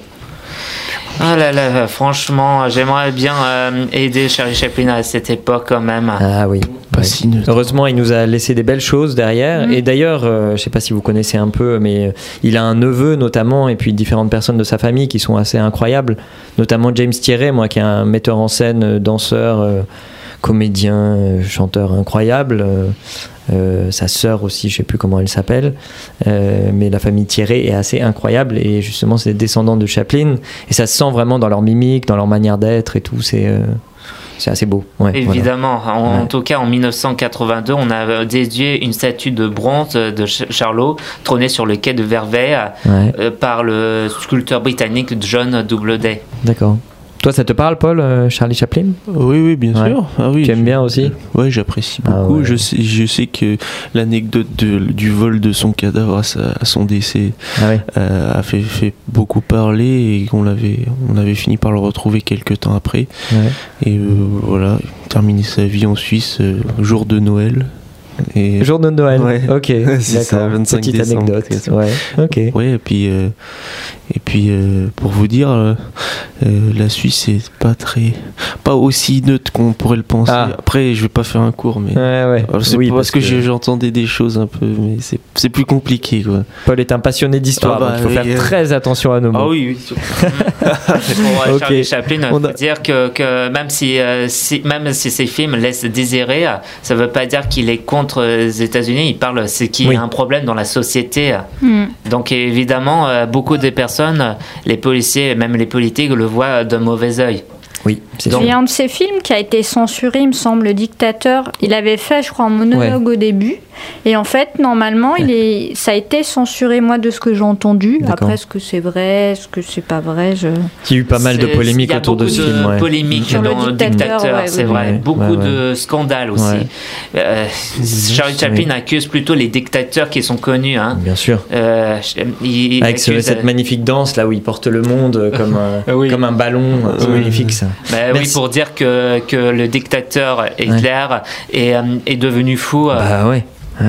Ah là là, franchement, j'aimerais bien euh, aider Charlie Chaplin à cette époque quand même. Ah oui. Pas si neutre. Heureusement, il nous a laissé des belles choses derrière. Mmh. Et d'ailleurs, euh, je ne sais pas si vous connaissez un peu, mais euh, il a un neveu notamment, et puis différentes personnes de sa famille qui sont assez incroyables. Notamment James Thierry, moi, qui est un metteur en scène, danseur, euh, comédien, euh, chanteur incroyable. Euh, Euh, sa sœur aussi, je ne sais plus comment elle s'appelle, euh, mais la famille Thierry est assez incroyable et justement c'est des descendants de Chaplin et ça se sent vraiment dans leur mimique, dans leur manière d'être et tout, c'est, euh, c'est assez beau. Ouais, évidemment, voilà. en, ouais. en tout cas en mille neuf cent quatre-vingt-deux on a dédié une statue de bronze de Charlot trônée sur le quai de Verveil ouais. euh, par le sculpteur britannique John Doubleday. D'accord. Toi, ça te parle, Paul, euh, Charlie Chaplin ? Oui, oui, bien ouais. sûr. Ah, oui, tu aimes je, bien aussi ? Oui, j'apprécie beaucoup. Ah, ouais. je, sais, je sais que l'anecdote de, du vol de son cadavre à, sa, à son décès ah, ouais. euh, a fait, fait beaucoup parler et qu'on avait, on avait fini par le retrouver quelques temps après. Ouais. Et euh, voilà, terminé sa vie en Suisse, euh, jour de Noël. Et jour de Noël, ouais. Ok, c'est d'accord. Ça, vingt-cinq petite décembre, anecdote, ouais, ok. Ouais, et puis, euh, et puis euh, pour vous dire, euh, euh, la Suisse c'est pas très, pas aussi neutre qu'on pourrait le penser. Ah. Après, je vais pas faire un cours, mais ouais, ouais. Alors, c'est oui, pas parce, parce que, que j'entendais des choses un peu, mais c'est, c'est plus compliqué, quoi. Paul est un passionné d'histoire, ah bah, donc il faut oui, faire euh... très attention à nos mots. Ah oui, oui. Pour okay. Charlie Chaplin, il faut a... dire que, que même si, euh, si, même si ses films laissent désirer, ça veut pas dire qu'il est contre les États-Unis, il parle c'est qu'il oui. y a un problème dans la société. Mm. Donc évidemment, euh, beaucoup de personnes, les policiers, même les politiques, le voient d'un mauvais œil. Oui, c'est Il y a un de ses films qui a été censuré, il me semble, Le Dictateur. Il avait fait, je crois, un monologue ouais. au début. Et en fait, normalement, ouais. il est, ça a été censuré, moi, de ce que j'ai entendu. D'accord. Après, est-ce que c'est vrai, est-ce que c'est pas vrai je... Il y a eu pas mal de polémiques autour de ce film. Il y a beaucoup de polémiques ouais. dans Le Dictateur, ouais, c'est oui. vrai. Ouais. Beaucoup ouais, ouais. de scandales aussi. Ouais. Euh, Charlie Chaplin oui. accuse plutôt les dictateurs qui sont connus. Hein. Bien sûr. Euh, il, il Avec ce, cette euh... magnifique danse, là où il porte le monde comme un, oui. comme un ballon. C'est oui. magnifique, ça. Bah, oui, pour dire que, que le dictateur Hitler ouais. est, euh, est devenu fou. Euh, bah ouais. Ah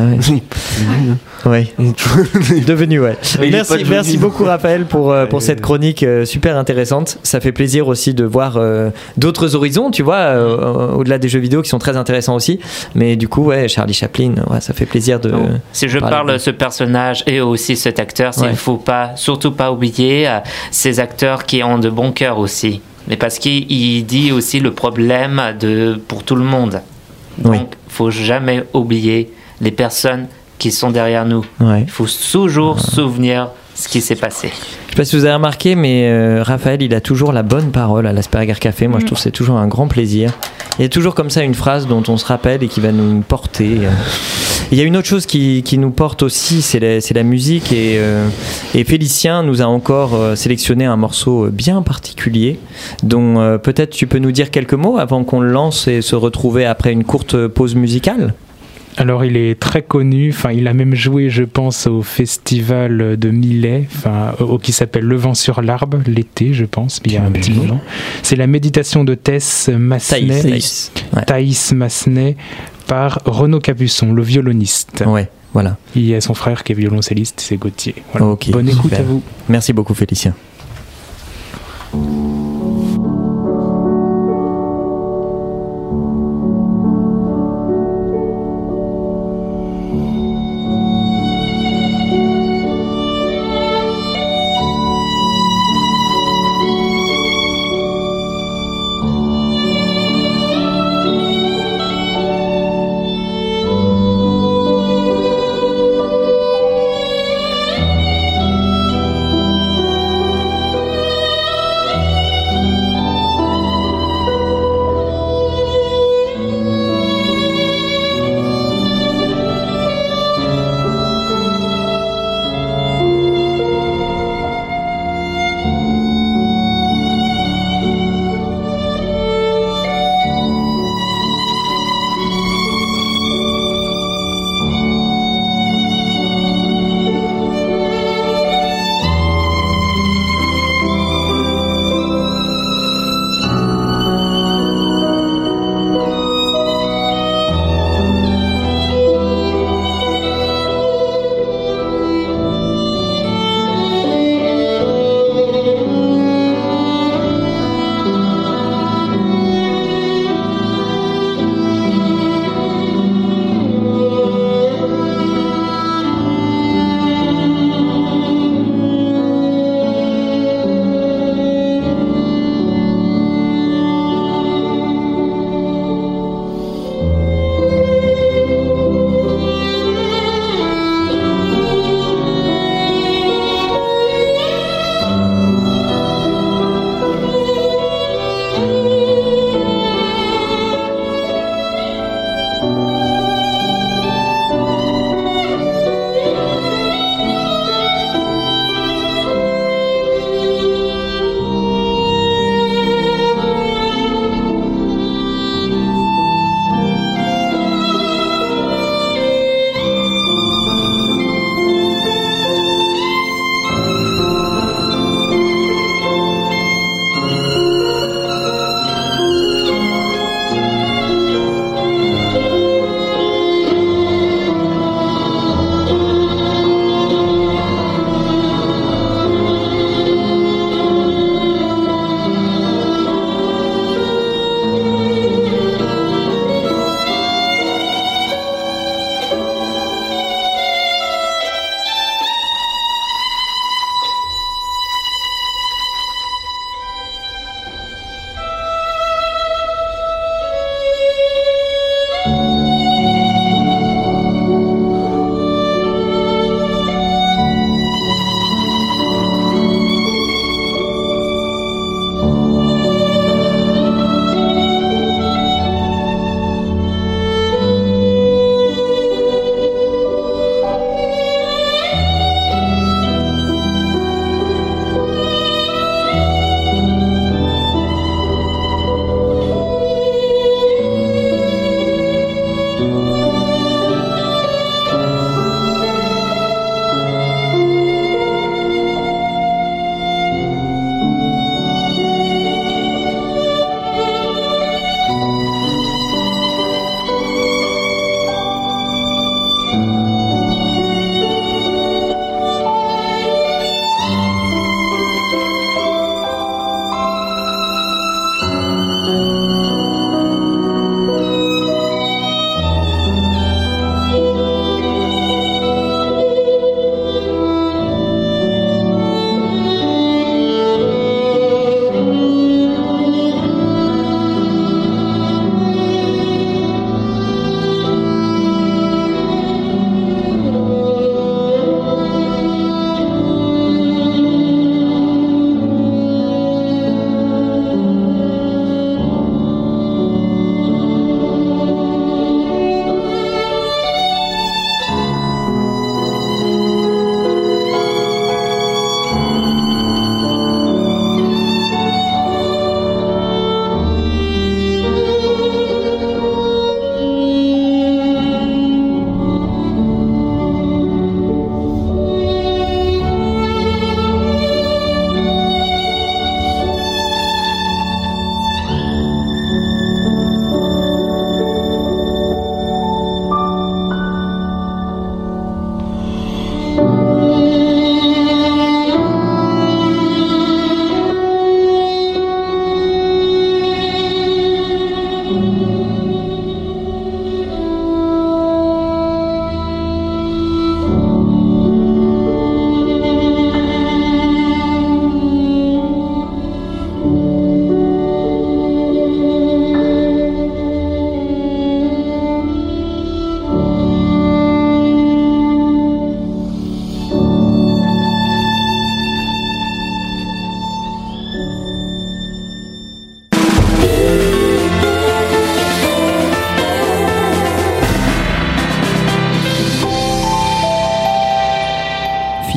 ouais. Oui. Devenu, ouais. Merci, merci beaucoup, Raphaël, pour, euh, pour cette chronique euh, super intéressante. Ça fait plaisir aussi de voir euh, d'autres horizons, tu vois, euh, au-delà des jeux vidéo qui sont très intéressants aussi. Mais du coup, ouais, Charlie Chaplin, ouais, ça fait plaisir de. Oh. Si je parle de ce personnage et aussi cet acteur, il ne ouais. faut pas, surtout pas oublier euh, ces acteurs qui ont de bons cœurs aussi. Mais parce qu'il dit aussi le problème de, pour tout le monde. Donc, il oui. ne faut jamais oublier les personnes qui sont derrière nous. Ouais. Il faut toujours ouais. se souvenir ce qui s'est passé. Je ne sais pas si vous avez remarqué, mais euh, Raphaël, il a toujours la bonne parole à l'Asperger Café. Moi, mmh. je trouve que c'est toujours un grand plaisir. Il y a toujours comme ça une phrase dont on se rappelle et qui va nous porter. Il y a une autre chose qui, qui nous porte aussi, c'est la, c'est la musique. Et, euh, et Félicien nous a encore euh, sélectionné un morceau bien particulier, dont euh, peut-être tu peux nous dire quelques mots avant qu'on le lance et se retrouver après une courte pause musicale. Alors il est très connu, enfin il a même joué je pense au festival de Millet, enfin au, qui s'appelle Le Vent sur l'Arbre, l'été je pense, mais il y a un petit moment. C'est la méditation de Thaïs Massenet, Thaïs, ouais. Thaïs Massenet par Renaud Capuçon, le violoniste. Ouais, voilà. Il y a son frère qui est violoncelliste, c'est Gauthier. Voilà. Okay, bonne écoute super. À vous. Merci beaucoup Félicien. Thank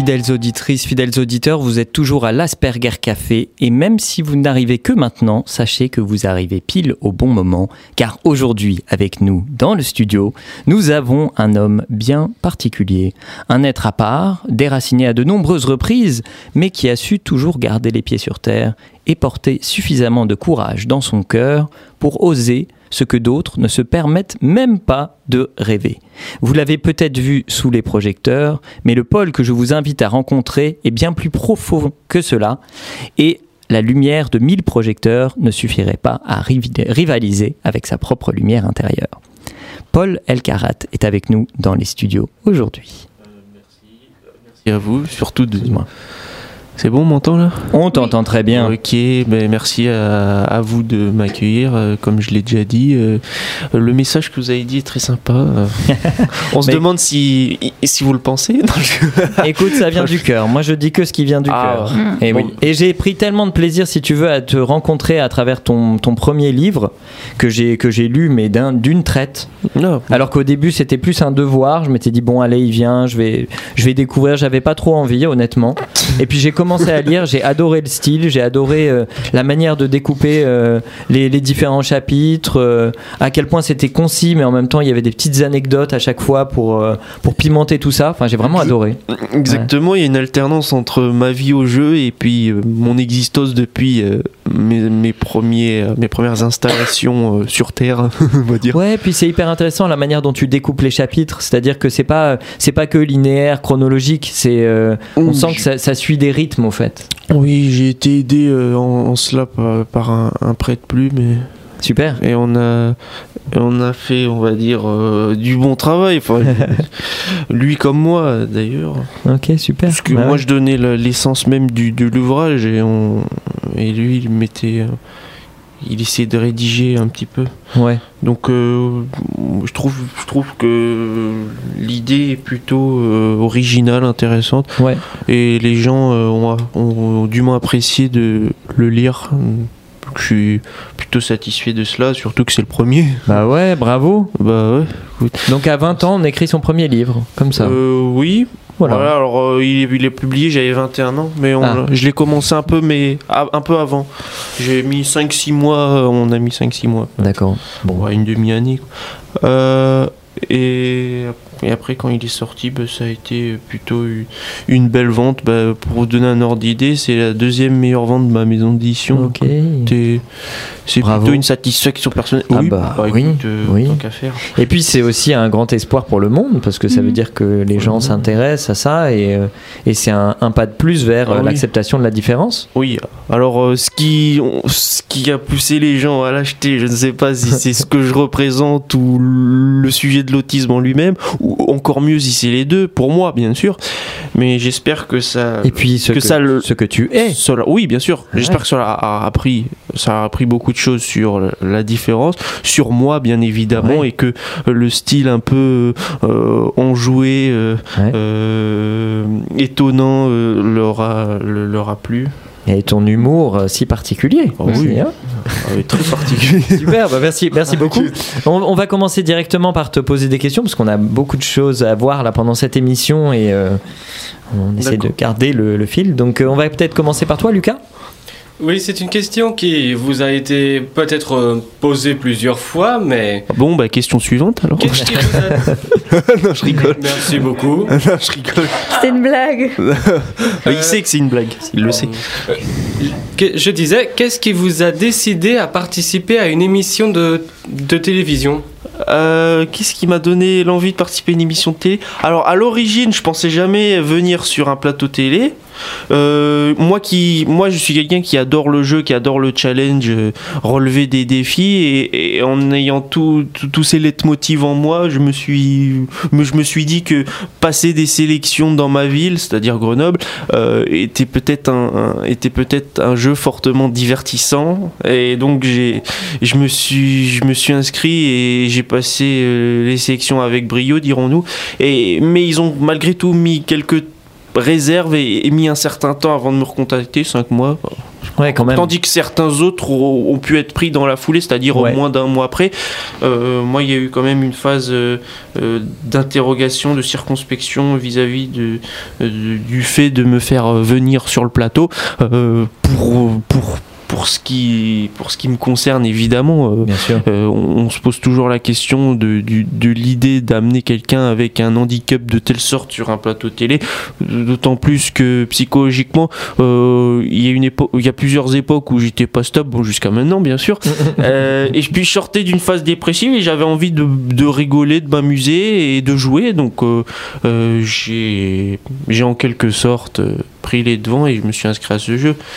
Fidèles auditrices, fidèles auditeurs, vous êtes toujours à l'Asperger Café et même si vous n'arrivez que maintenant, sachez que vous arrivez pile au bon moment car aujourd'hui, avec nous dans le studio, nous avons un homme bien particulier. Un être à part, déraciné à de nombreuses reprises, mais qui a su toujours garder les pieds sur terre et porter suffisamment de courage dans son cœur pour oser ce que d'autres ne se permettent même pas de rêver. Vous l'avez peut-être vu sous les projecteurs, mais le Paul que je vous invite à rencontrer est bien plus profond que cela, et la lumière de mille projecteurs ne suffirait pas à rivaliser avec sa propre lumière intérieure. Paul Elkarat est avec nous dans les studios aujourd'hui. Euh, merci. merci à vous, surtout de... Moi. C'est bon, on m'entend là ? On t'entend oui. très bien. Ok, ben merci à, à vous de m'accueillir, euh, comme je l'ai déjà dit. Euh, le message que vous avez dit est très sympa. Euh, on se Mais... demande si, si vous le pensez. Non, je... Écoute, ça vient du cœur. Moi, je dis que ce qui vient du ah, cœur. Mmh. Et, bon. oui. Et j'ai pris tellement de plaisir, si tu veux, à te rencontrer à travers ton, ton premier livre que j'ai, que j'ai lu, mais d'un, d'une traite. Non. Alors qu'au début, c'était plus un devoir. Je m'étais dit, bon, allez, il vient, je vais, je vais découvrir. J'avais pas trop envie, honnêtement. Et puis, j'ai commencé à lire, j'ai adoré le style, j'ai adoré euh, la manière de découper euh, les, les différents chapitres, euh, à quel point c'était concis, mais en même temps il y avait des petites anecdotes à chaque fois pour, euh, pour pimenter tout ça. Enfin, j'ai vraiment adoré. Exactement, ouais. Il y a une alternance entre ma vie au jeu et puis euh, mon existence depuis euh, mes, mes, premiers, mes premières installations euh, sur Terre, on va dire. Ouais, puis c'est hyper intéressant la manière dont tu découpes les chapitres, c'est-à-dire que c'est pas, c'est pas que linéaire, chronologique, c'est, euh, on sent que ça, ça suit des rythmes au fait. Oui, j'ai été aidé euh, en, en cela par, par un, un prête-plume. Et, super. Et on a, on a fait, on va dire, euh, du bon travail. Enfin, lui comme moi, d'ailleurs. Ok, super. Parce que bah moi, ouais. je donnais la, l'essence même du, de l'ouvrage et, on, et lui, il mettait... Euh, il essayait de rédiger un petit peu. Ouais. Donc, euh, je, trouve, je trouve que l'idée est plutôt euh, originale, intéressante. Ouais. Et les gens euh, ont, ont du moins apprécié de le lire. Donc, je suis plutôt satisfait de cela, surtout que c'est le premier. Bah ouais, bravo. Bah ouais. Écoute. Donc, à vingt ans, on écrit son premier livre, comme ça. Euh, oui. Voilà. voilà, alors euh, il, est, il est publié, j'avais vingt et un ans, mais on, ah. je l'ai commencé un peu, mais à, un peu avant. J'ai mis cinq six mois, on a mis cinq six mois. D'accord. Bon, ouais, une demi-année. Euh, et, et après, quand il est sorti, bah, ça a été plutôt une, une belle vente. Bah, pour vous donner un ordre d'idée, c'est la deuxième meilleure vente de ma maison d'édition. Ok. C'est, c'est plutôt une satisfaction personnelle. Ah oui, bah, bah, oui, écoute, euh, oui. tant qu'à faire. Et puis c'est aussi un grand espoir pour le monde parce que ça mmh. veut dire que les gens mmh. s'intéressent à ça et, et c'est un, un pas de plus vers ah, l'acceptation oui. de la différence. Oui. Alors euh, ce qui, ce qui a poussé les gens à l'acheter, je ne sais pas si c'est ce que je représente ou le sujet de l'autisme en lui-même, ou encore mieux si c'est les deux, pour moi bien sûr. Mais j'espère que ça. Et puis ce que, que, ça le, ce que tu es. Cela, oui, bien sûr. Ouais. J'espère que ça a appris, ça a appris beaucoup de choses sur la différence, sur moi bien évidemment, ouais. et que le style un peu euh, enjoué, euh, ouais. euh, étonnant euh, leur a, le, leur a plu. Et ton humour euh, si particulier. Oh oui, hein ah oui, très particulier. Super, bah merci, merci beaucoup. On, on va commencer directement par te poser des questions parce qu'on a beaucoup de choses à voir là pendant cette émission et euh, on essaie D'accord. de garder le, le fil. Donc euh, on va peut-être commencer par toi, Lucas. Oui, c'est une question qui vous a été peut-être posée plusieurs fois, mais... Bon, bah, question suivante, alors. Qu'est-ce qui vous a... Non, je rigole. Merci beaucoup. Non, je rigole. C'est une blague. euh, il sait que c'est une blague, il le sait. Je disais, qu'est-ce qui vous a décidé à participer à une émission de, de télévision ? Euh, qu'est-ce qui m'a donné l'envie de participer à une émission de télé ? Alors, à l'origine, je pensais jamais venir sur un plateau télé. Euh, moi qui, moi je suis quelqu'un qui adore le jeu, qui adore le challenge, euh, relever des défis, et, et en ayant tous ces leitmotivs en moi, je me suis, je me suis dit que passer des sélections dans ma ville, c'est-à-dire Grenoble, euh, était peut-être un, un, était peut-être un jeu fortement divertissant, et donc j'ai, je me suis, je me suis inscrit et j'ai passé euh, les sélections avec brio, dirons-nous. Et mais ils ont malgré tout mis quelques réserve et, et mis un certain temps avant de me recontacter, cinq mois. Ouais, quand même. Tandis que certains autres ont, ont pu être pris dans la foulée, c'est-à-dire ouais. moins d'un mois après. Euh, moi, il y a eu quand même une phase euh, euh, d'interrogation, de circonspection vis-à-vis de, euh, du fait de me faire venir sur le plateau euh, pour... pour Pour ce, qui, pour ce qui me concerne, évidemment, euh, Bien sûr. Euh, on, on se pose toujours la question de, de, de l'idée d'amener quelqu'un avec un handicap de telle sorte sur un plateau télé, d'autant plus que psychologiquement, euh, il y a une époque, il y a plusieurs époques où j'étais pas stable, bon, jusqu'à maintenant, bien sûr, euh, et puis je sortais d'une phase dépressive et j'avais envie de, de rigoler, de m'amuser et de jouer, donc euh, euh, j'ai, j'ai en quelque sorte pris les devants et je me suis inscrit à ce jeu.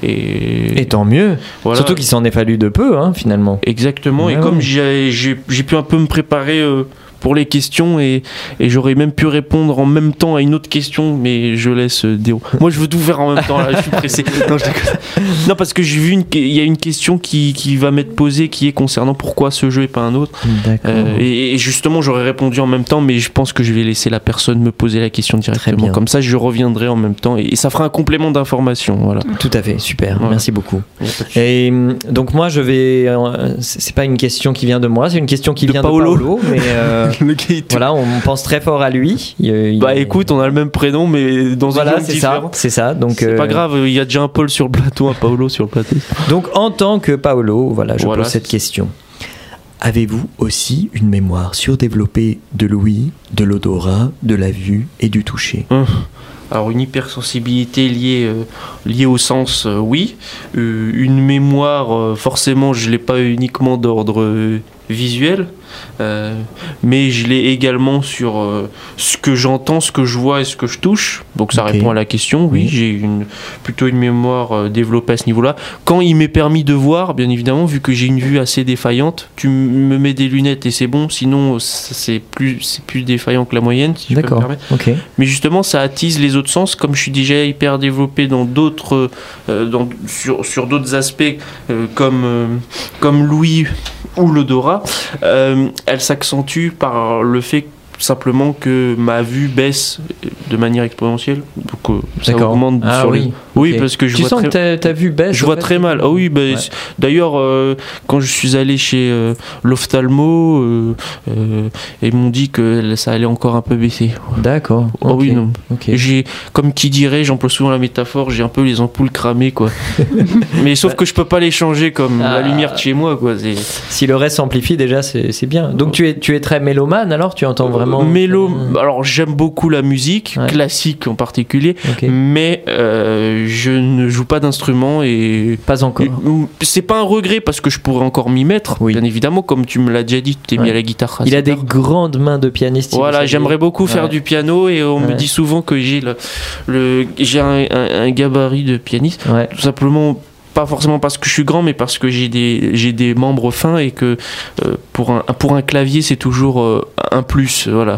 Et, et tant mieux. Voilà. Surtout qu'il s'en est fallu de peu, hein, finalement. Exactement. Ouais, et ouais. comme j'ai, j'ai, j'ai pu un peu me préparer euh, pour les questions et, et j'aurais même pu répondre en même temps à une autre question, mais je laisse euh, Déo. Moi, je veux tout faire en même temps, là, je suis pressé. Non, je non, parce que j'ai vu il y a une question qui, qui va m'être posée qui est concernant pourquoi ce jeu et pas un autre. Euh, et, et justement, j'aurais répondu en même temps, mais je pense que je vais laisser la personne me poser la question directement. Comme ça, je reviendrai en même temps et, et ça fera un complément d'information. Voilà. Tout à fait, super. Voilà. Merci beaucoup. Et donc moi, je vais. Euh, c'est pas une question qui vient de moi, c'est une question qui de vient Paolo. de Paolo, mais. Euh, voilà, on pense très fort à lui. Il, il bah écoute, on a le même prénom, mais dans voilà, une langue c'est différente. ça, c'est ça. Donc c'est euh... pas grave, il y a déjà un Paul sur le plateau, un Paolo sur le plateau. Donc en tant que Paolo, voilà, je voilà, pose cette question. Avez-vous aussi une mémoire surdéveloppée de l'ouïe, de l'odorat, de la vue et du toucher ? Hum. Alors une hypersensibilité liée, euh, liée au sens, euh, oui. Euh, une mémoire, euh, forcément, je ne l'ai pas uniquement d'ordre euh, visuel, euh, mais je l'ai également sur euh, ce que j'entends, ce que je vois et ce que je touche. Donc ça okay. répond à la question, oui, oui. J'ai une, plutôt une mémoire euh, développée à ce niveau-là. Quand il m'est permis de voir, bien évidemment, vu que j'ai une vue assez défaillante, tu me mets des lunettes et c'est bon, sinon c'est plus, c'est plus défaillant que la moyenne, si je peux me permettre. Okay. Mais justement, ça attise les autres sens, comme je suis déjà hyper développé dans d'autres, euh, dans, sur, sur d'autres aspects, euh, comme, euh, comme l'ouïe ou l'odorat, euh, elle s'accentue par le fait simplement que ma vue baisse de manière exponentielle, donc euh, ça D'accord. augmente ah, sur oui. les... oui okay. parce que je tu vois sens très... que ta, ta vue baisse je vois fait, très mal ah oui bah, ouais. D'ailleurs euh, quand je suis allé chez euh, l'ophtalmo euh, euh, ils m'ont dit que ça allait encore un peu baisser. D'accord. Oh okay. oui non okay. J'ai, comme qui dirait, j'emploie souvent la métaphore, j'ai un peu les ampoules cramées quoi. Mais sauf que je peux pas les changer comme ah. la lumière de chez moi quoi. C'est... si le reste s'amplifie déjà c'est, c'est bien. Donc tu es, tu es très mélomane alors, tu entends vraiment Mélo... Alors j'aime beaucoup la musique, ouais. classique en particulier, okay. mais euh, je ne joue pas d'instrument et... Pas encore. C'est pas un regret parce que je pourrais encore m'y mettre, oui. bien évidemment, comme tu me l'as déjà dit, tu t'es ouais. mis à la guitare. Il a des grandes mains de pianiste. Voilà, j'aimerais beaucoup ouais. faire du piano et on ouais. me dit souvent que j'ai, le, le, j'ai un, un, un gabarit de pianiste, ouais. tout simplement... Pas forcément parce que je suis grand, mais parce que j'ai des, j'ai des membres fins et que euh, pour, un, pour un clavier, c'est toujours euh, un plus. Voilà.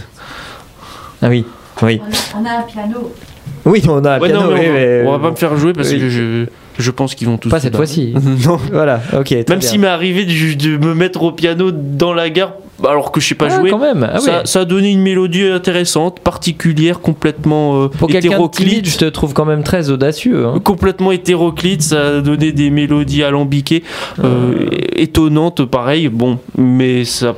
Ah oui, oui. On a, on a un piano. Oui, on a un ouais, piano. Non, mais oui, on, mais... on va pas me faire jouer parce oui. que je, je pense qu'ils vont tous. Pas cette fois-ci. Non. Voilà, ok. Même bien. s'il m'est arrivé de, de me mettre au piano dans la gare. Alors que je sais pas ah, jouer, quand même. Ah, ça, oui. ça a donné une mélodie intéressante, particulière, complètement euh, Pour hétéroclite. Timide, je te trouve quand même très audacieux. Hein. Complètement hétéroclite, ça a donné des mélodies alambiquées, euh, euh... étonnantes, pareil. Bon, mais ça,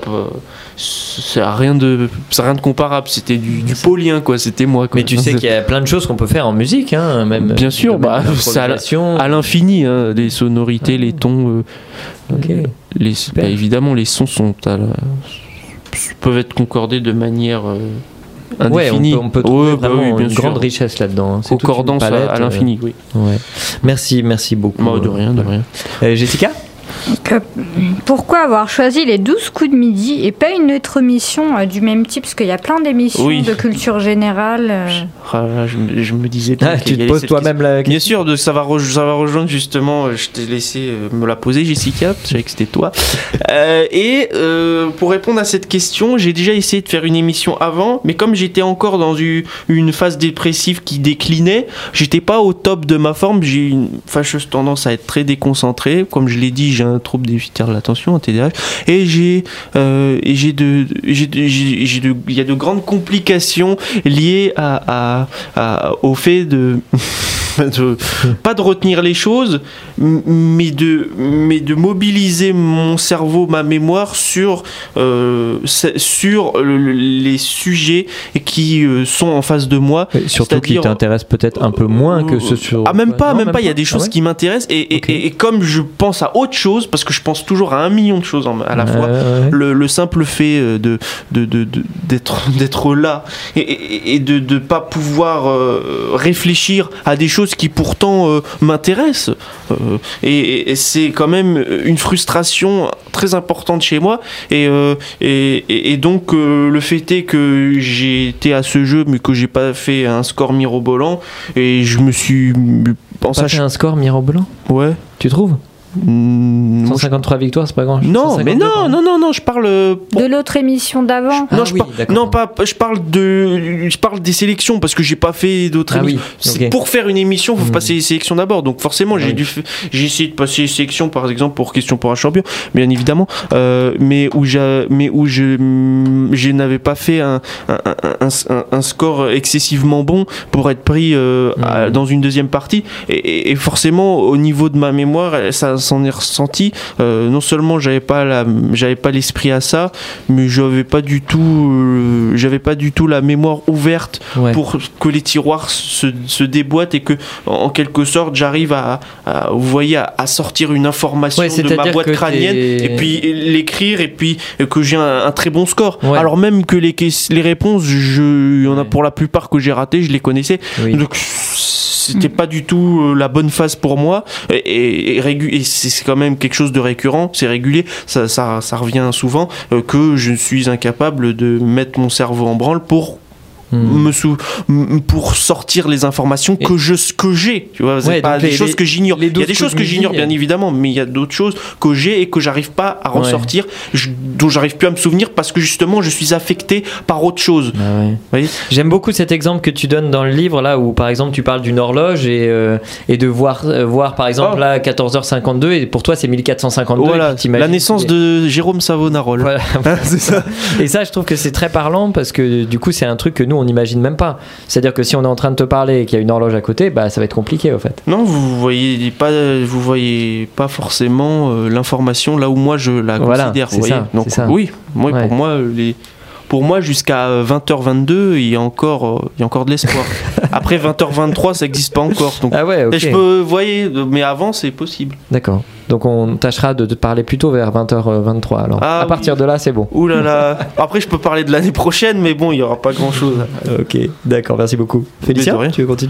ça a rien de, ça a rien de comparable. C'était du, du Paulien, quoi. C'était moi. Quoi. Mais tu sais qu'il y a plein de choses qu'on peut faire en musique, hein, même. Bien sûr, bah, c'est à, à l'infini, hein, les sonorités, ah. les tons. Euh, Okay. Les, bah, évidemment, les sons sont à la, peuvent être concordés de manière euh, indéfinie. Ouais, on peut, on peut trouver ouais, vraiment bah oui, une sûr. grande richesse là-dedans. C'est concordance palette, à, à l'infini, euh... oui. Ouais. Merci, merci beaucoup. Bah, de rien, de rien. Euh, Jessica ? Que, pourquoi avoir choisi les douze coups de midi et pas une autre émission euh, du même type, parce qu'il y a plein d'émissions oui. de culture générale euh... ah, là, je, me, je me disais ah, tu te poses toi-même la question. Bien sûr, de, ça, va re, ça va rejoindre justement, je t'ai laissé euh, me la poser Jessica, je savais que c'était toi euh, et euh, pour répondre à cette question, j'ai déjà essayé de faire une émission avant, mais comme j'étais encore dans une, une phase dépressive qui déclinait, j'étais pas au top de ma forme, j'ai une fâcheuse tendance à être très déconcentré, comme je l'ai dit, j'ai un trouble déficitaire de l'attention, un T D A H, et j'ai euh, et j'ai de j'ai de, j'ai, j'ai de il y a de grandes complications liées à, à, à au fait de de, pas de retenir les choses, mais de, mais de mobiliser mon cerveau, ma mémoire sur, euh, sur les sujets qui sont en face de moi. Et surtout qui t'intéressent peut-être un peu moins que ceux sur... Ah, même pas, non, même, même pas, il y a pas. des choses ah ouais qui m'intéressent, et, et, okay. et, et comme je pense à autre chose, parce que je pense toujours à un million de choses à la fois, euh, ouais. le, le simple fait de, de, de, de, d'être, d'être là, et, et, et de ne pas pouvoir euh, réfléchir à des choses qui pourtant euh, m'intéressent, euh, et, et c'est quand même une frustration très importante chez moi, et, euh, et, et, et donc euh, le fait est que j'ai été à ce jeu mais que j'ai pas fait un score mirobolant, et je me suis en sachant fait un score mirobolant. Ouais, tu trouves? Mmh, cent cinquante-trois je... victoires, c'est pas grand. Non, mais non, non, non, non, je parle pour... de l'autre émission d'avant. Je... Non, ah, je oui, par... non, pas. Je parle de, je parle des sélections parce que j'ai pas fait d'autres ah, émissions. Oui, okay. Pour faire une émission, faut mmh. passer les sélections d'abord. Donc forcément, j'ai oui. dû, f... j'ai essayé de passer les sélections, par exemple, pour question pour un champion, bien évidemment, euh, mais où j'ai, mais où je, je n'avais pas fait un, un, un, un, un score excessivement bon pour être pris euh, mmh. à, dans une deuxième partie. Et, et forcément, au niveau de ma mémoire, ça s'en est ressenti. Euh, non seulement j'avais pas la, j'avais pas l'esprit à ça, mais j'avais pas du tout, euh, j'avais pas du tout la mémoire ouverte ouais. pour que les tiroirs se, se déboîtent et que, en quelque sorte, j'arrive à, à vous voyez, à, à sortir une information ouais, de ma boîte crânienne t'es... et puis l'écrire et puis que j'ai un, un très bon score. Ouais. Alors même que les, les réponses, je, il y en a pour la plupart que j'ai ratées, je les connaissais. Oui. Donc c'était pas du tout la bonne phase pour moi, et, et, et, régu- et c'est quand même quelque chose de récurrent, c'est régulier, ça, ça, ça revient souvent, euh, que je suis incapable de mettre mon cerveau en branle pour Mmh. Me sou... pour sortir les informations et que, je... que j'ai, tu vois, c'est ouais, pas des les, choses que j'ignore. Il y a des choses que j'ignore, bien évidemment, mais il y a d'autres choses que j'ai et que j'arrive pas à ressortir, ouais. je... dont j'arrive plus à me souvenir parce que justement je suis affecté par autre chose. Ah ouais. J'aime beaucoup cet exemple que tu donnes dans le livre, là où par exemple tu parles d'une horloge et, euh, et de voir, euh, voir par exemple oh. là quatorze heures cinquante-deux et pour toi c'est mille quatre cent cinquante-deux. Voilà, la naissance de Jérôme Savonarole. Voilà. C'est ça. Et ça, je trouve que c'est très parlant parce que du coup c'est un truc que nous on n'imagine même pas. C'est-à-dire que si on est en train de te parler et qu'il y a une horloge à côté, bah ça va être compliqué au fait. Non, vous voyez pas, vous voyez pas forcément euh, l'information là où moi je la voilà, considère. C'est vous voyez. Ça, Donc c'est ça. oui, moi ouais. pour moi les Pour moi, jusqu'à vingt heures vingt-deux, il y a encore, euh, il y a encore de l'espoir. Après vingt heures vingt-trois, ça n'existe pas encore. Donc, ah ouais, ok. Je peux, vous voyez, mais avant, c'est possible. D'accord. Donc on tâchera de te parler plutôt vers vingt heures vingt-trois. Alors, ah, à partir oui. de là, c'est bon. Ouh là là. Après, je peux parler de l'année prochaine, mais bon, il n'y aura pas grand-chose. Ok, d'accord, merci beaucoup. Félicien, tu veux continuer ?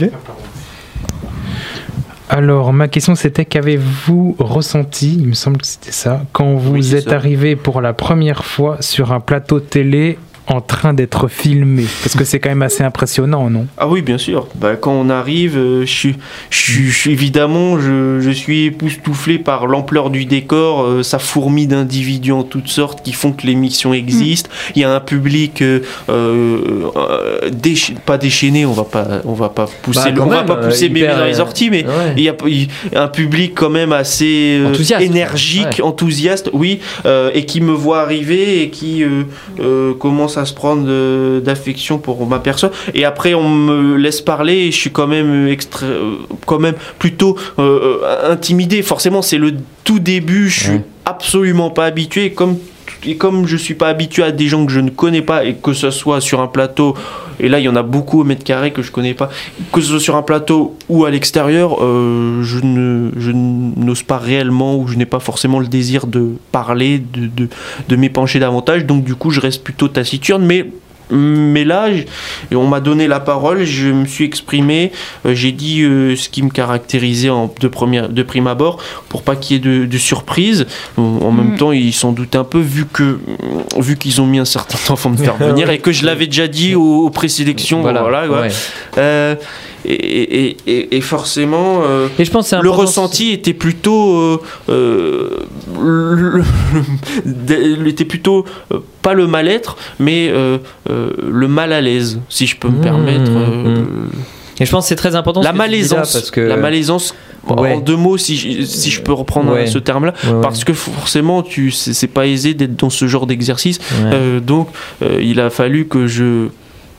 Alors, ma question c'était qu'avez-vous ressenti, il me semble que c'était ça, quand vous oui, êtes ça. arrivé pour la première fois sur un plateau télé en train d'être filmé, parce que c'est quand même assez impressionnant, non ? Ah oui, bien sûr. Bah, quand on arrive, euh, je, je, je, évidemment, je, je suis époustouflé par l'ampleur du décor. Euh, ça fourmille d'individus en toutes sortes qui font que l'émission existe. Il y a un public euh, euh, décha- pas déchaîné. On va pas, on va pas pousser, bah, le, on même, va pas pousser euh, mes dans les orties, mais ouais. il y a il, un public quand même assez euh, enthousiaste, énergique, ouais. enthousiaste, oui, euh, et qui me voit arriver et qui euh, euh, commence à se prendre de, d'affection pour ma personne, et après on me laisse parler et je suis quand même extra, quand même plutôt euh, intimidé. Forcément, c'est le tout début, je suis ouais. absolument pas habitué, et comme et comme je suis pas habitué à des gens que je ne connais pas, et que ce soit sur un plateau, et là il y en a beaucoup au mètre carré que je connais pas, que ce soit sur un plateau ou à l'extérieur, euh, je ne je n'ose pas réellement, ou je n'ai pas forcément le désir de parler, de, de, de m'épancher davantage, donc du coup je reste plutôt taciturne, mais Mais là, on m'a donné la parole, je me suis exprimé, euh, j'ai dit euh, ce qui me caractérisait en, de, première, de prime abord, pour pas qu'il y ait de, de surprise. En mmh. même temps, ils s'en doutent un peu, vu, que, vu qu'ils ont mis un certain temps pour me faire venir, et que je l'avais déjà dit aux, aux présélections. Voilà, voilà, ouais. Ouais. Euh, et, et, et, et forcément, euh, et je pense que le ressenti était plutôt, euh, euh, le, le, était plutôt euh, pas le mal-être, mais euh, euh, le mal à l'aise, si je peux me mmh, permettre. Euh, mmh. Et je pense que c'est très important. La malaisance, parce que... la malaisance. Ouais. En deux mots, si je, si je peux reprendre ouais. ce terme-là, ouais, ouais. parce que forcément, tu, c'est, c'est pas aisé d'être dans ce genre d'exercice. Ouais. Euh, donc, euh, il a fallu que je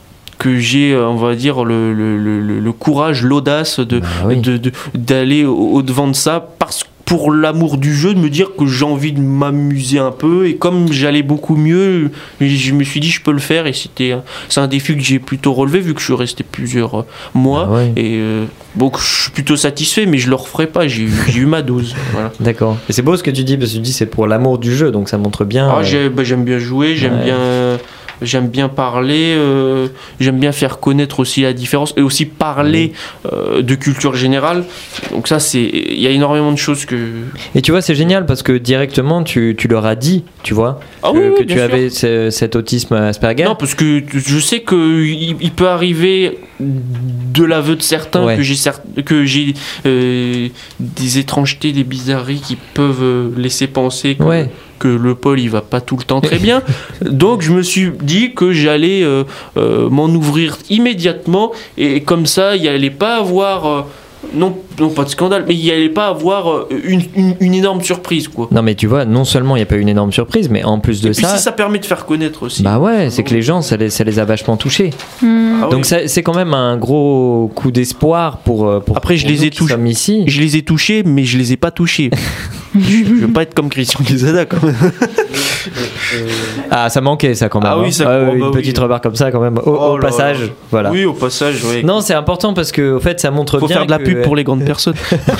que j'ai, on va dire, le, le, le, le courage, l'audace de, bah oui. de, de, d'aller au-devant de ça, parce que pour l'amour du jeu, de me dire que j'ai envie de m'amuser un peu, et comme j'allais beaucoup mieux, je me suis dit je peux le faire, et c'était c'est un défi que j'ai plutôt relevé vu que je suis resté plusieurs mois, ah ouais. et euh, bon, je suis plutôt satisfait, mais je le referai pas, j'ai, j'ai eu ma dose. Voilà. D'accord. Et c'est beau ce que tu dis, parce que tu dis c'est pour l'amour du jeu, donc ça montre bien. Ah, euh... j'ai, bah, j'aime bien jouer, j'aime ouais. bien. J'aime bien parler, euh, j'aime bien faire connaître aussi la différence et aussi parler euh, de culture générale. Donc ça, c'est, il y a énormément de choses que... Et tu vois, c'est génial parce que directement, tu, tu leur as dit, tu vois, ah que, oui, oui, que tu sûr. avais ce, cet autisme Asperger. Non, parce que je sais qu'il il peut arriver de l'aveu de certains ouais. que j'ai, que j'ai euh, des étrangetés, des bizarreries qui peuvent laisser penser que... Ouais. que le Paul il va pas tout le temps très bien, donc je me suis dit que j'allais euh, euh, m'en ouvrir immédiatement, et comme ça il allait pas avoir euh, non, non pas de scandale, mais il allait pas avoir une, une, une énorme surprise quoi. Non mais tu vois, non seulement il n'y a pas une énorme surprise, mais en plus de et ça, puis si ça permet de faire connaître aussi. Bah ouais, c'est que les gens ça les, ça les a vachement touchés. Mmh. Ah donc oui. ça, c'est quand même un gros coup d'espoir pour, pour après je pour les ai touchés ici. Je les ai touchés, mais je les ai pas touchés. Je veux pas être comme Christian Quesada quand même. Ah, ça manquait ça quand même. Ah oui, ça, hein. oh, Une bah petite oui. remarque comme ça quand même. Au, oh au passage, là. Voilà. Oui, au passage, oui. Non, c'est important parce que au fait, ça montre Faut bien. Faut faire de la que... pub pour les grandes personnes.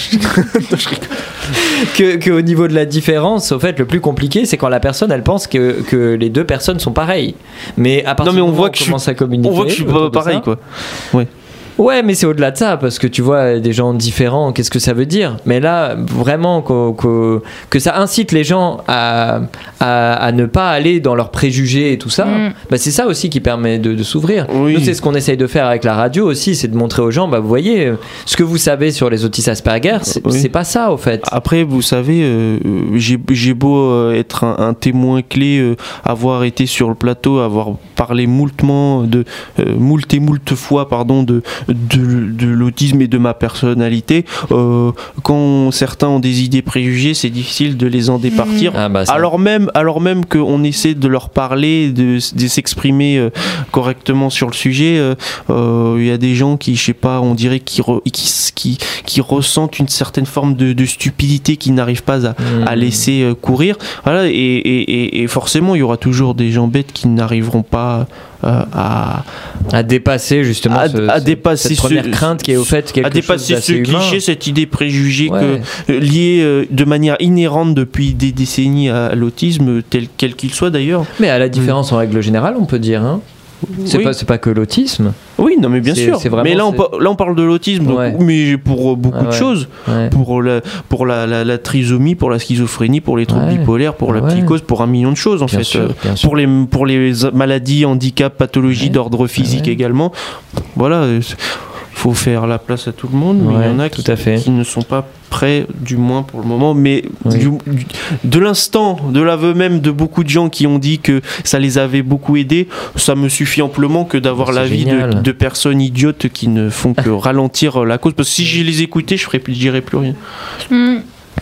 que, que au niveau de la différence, au fait, le plus compliqué, c'est quand la personne, elle pense que, que les deux personnes sont pareilles. Mais à partir non, mais on du moment voit où que on commence je suis... à communiquer, on voit que je suis pas pareil, quoi. Ouais. Ouais, mais c'est au-delà de ça, parce que tu vois, des gens différents, qu'est-ce que ça veut dire ? Mais là, vraiment, que, que, que ça incite les gens à, à, à ne pas aller dans leurs préjugés et tout ça, mm. bah c'est ça aussi qui permet de, de s'ouvrir. Oui. Nous, c'est ce qu'on essaye de faire avec la radio aussi, c'est de montrer aux gens, bah vous voyez, ce que vous savez sur les autistes Asperger, c'est, oui. c'est pas ça, au fait. Après, vous savez, euh, j'ai, j'ai beau euh, être un, un témoin clé, euh, avoir été sur le plateau, avoir parlé moultement, de, euh, moult et moult fois, pardon, de De, de l'autisme et de ma personnalité, euh, quand certains ont des idées préjugées, c'est difficile de les en départir. Mmh. Ah bah alors même, alors même qu'on essaie de leur parler, de, de s'exprimer euh, correctement sur le sujet, il euh, euh, y a des gens qui, je sais pas, on dirait qui, re, qui, qui, qui ressentent une certaine forme de, de stupidité qu'ils n'arrivent pas à, mmh. à laisser euh, courir. Voilà, et, et, et forcément, il y aura toujours des gens bêtes qui n'arriveront pas Euh, à, à dépasser justement à, ce, à dépasser cette première ce, crainte qui est au fait quelque à dépasser chose ce cliché, humain. Cette idée préjugée ouais. que, euh, liée euh, de manière inhérente depuis des décennies à, à l'autisme, tel quel qu'il soit d'ailleurs. Mais à la différence mmh. en règle générale, on peut dire. Hein. C'est, oui. pas, c'est pas que l'autisme. Oui, non, mais bien c'est, sûr. C'est vraiment, mais là on, par, là, on parle de l'autisme, donc, ouais. mais pour beaucoup ah, ouais. de choses. Ouais. Pour, la, pour la, la, la trisomie, pour la schizophrénie, pour les troubles ouais. bipolaires, pour la ouais. psychose, pour un million de choses, en bien fait. Sûr, euh, pour, les, pour les maladies, handicaps, pathologies ouais. d'ordre physique ouais. également. Voilà. Il faut faire la place à tout le monde, mais ouais, il y en a qui, qui ne sont pas prêts, du moins pour le moment. Mais oui. du, du, de l'instant, de l'aveu même de beaucoup de gens qui ont dit que ça les avait beaucoup aidés, ça me suffit amplement que d'avoir c'est l'avis de, de personnes idiotes qui ne font que ralentir la cause. Parce que si je les écoutais, je ne dirais plus rien. Mm.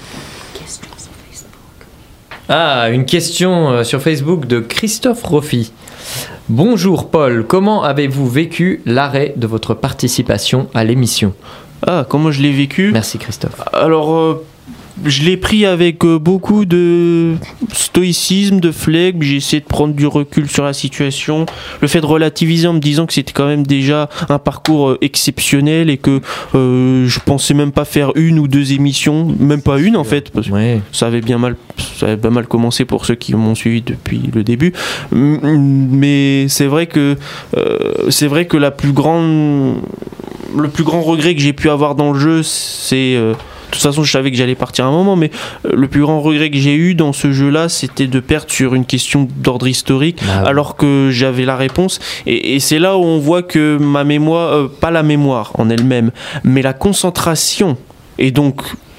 Ah, une question sur Facebook de Christophe Roffi. Bonjour Paul, comment avez-vous vécu l'arrêt de votre participation à l'émission ? Ah, comment je l'ai vécu ? Merci Christophe. Alors, euh, je l'ai pris avec euh, beaucoup de stoïcisme, de flegme. J'ai essayé de prendre du recul sur la situation. Le fait de relativiser en me disant que c'était quand même déjà un parcours euh, exceptionnel et que euh, je pensais même pas faire une ou deux émissions, même pas une en fait, parce que ouais. ça avait bien mal, ça avait pas mal commencé pour ceux qui m'ont suivi depuis le début. Mais c'est vrai que euh, c'est vrai que la plus grande, le plus grand regret que j'ai pu avoir dans le jeu, c'est euh, de toute façon, je savais que j'allais partir à un moment, mais le plus grand regret que j'ai eu dans ce jeu-là, c'était de perdre sur une question d'ordre historique, ah ouais. alors que j'avais la réponse. Et, et c'est là où on voit que ma mémoire, euh, pas la mémoire en elle-même, mais la concentration, et donc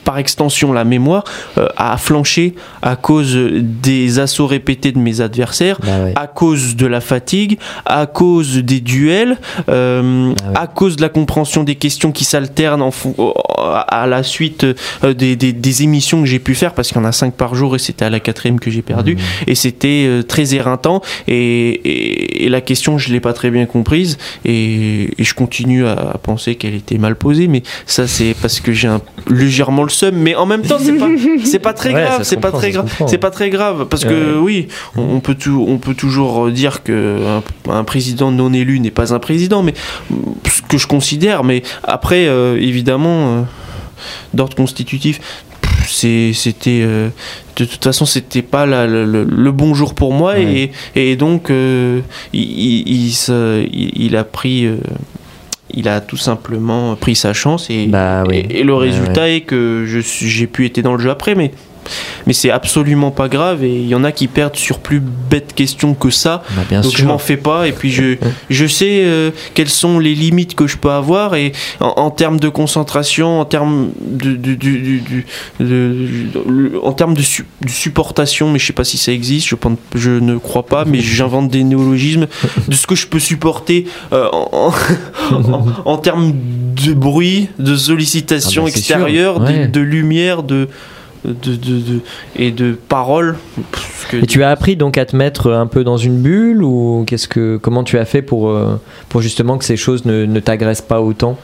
par extension la mémoire, euh, a flanché à cause des assauts répétés de mes adversaires, bah ouais. à cause de la fatigue, à cause des duels, euh, ah ouais. à cause de la compréhension des questions qui s'alternent en fond, à la suite euh, des, des, des émissions que j'ai pu faire, parce qu'il y en a cinq par jour et c'était à la quatrième que j'ai perdu, mmh. et c'était euh, très éreintant, et, et, et la question je l'ai pas très bien comprise, et, et je continue à, à penser qu'elle était mal posée, mais ça c'est parce que j'ai un, légèrement le seum, mais en même temps c'est pas, c'est pas très ouais, grave, c'est pas très grave, c'est pas très grave, parce que ouais. oui, on, on, peut tout, on peut toujours dire qu'un un président non élu n'est pas un président, mais ce que je considère, mais après euh, évidemment euh, d'ordre constitutif, c'est, c'était euh, de toute façon c'était pas la, la, le, le bon jour pour moi, ouais. et, et donc euh, il, il, il, il a pris euh, il a tout simplement pris sa chance, et, bah, oui. et, et le résultat ouais, ouais. est que je, j'ai pu être dans le jeu après, mais mais c'est absolument pas grave, et il y en a qui perdent sur plus bête question que ça, bah, bien donc sûr. Je m'en fais pas, et puis je, je sais euh, quelles sont les limites que je peux avoir, et en, en termes de concentration, en termes de, de, de, de, de, de, de en termes de, su, de supportation, mais je sais pas si ça existe, je, pense, je ne crois pas, mais j'invente des néologismes, de ce que je peux supporter euh, en, en, en termes de bruit, de sollicitation ah bah, extérieure, ouais. de, de lumière, de De, de, de, et de paroles. Que et tu as appris donc à te mettre un peu dans une bulle, ou qu'est-ce que, comment tu as fait pour, euh, pour justement que ces choses ne, ne t'agressent pas autant?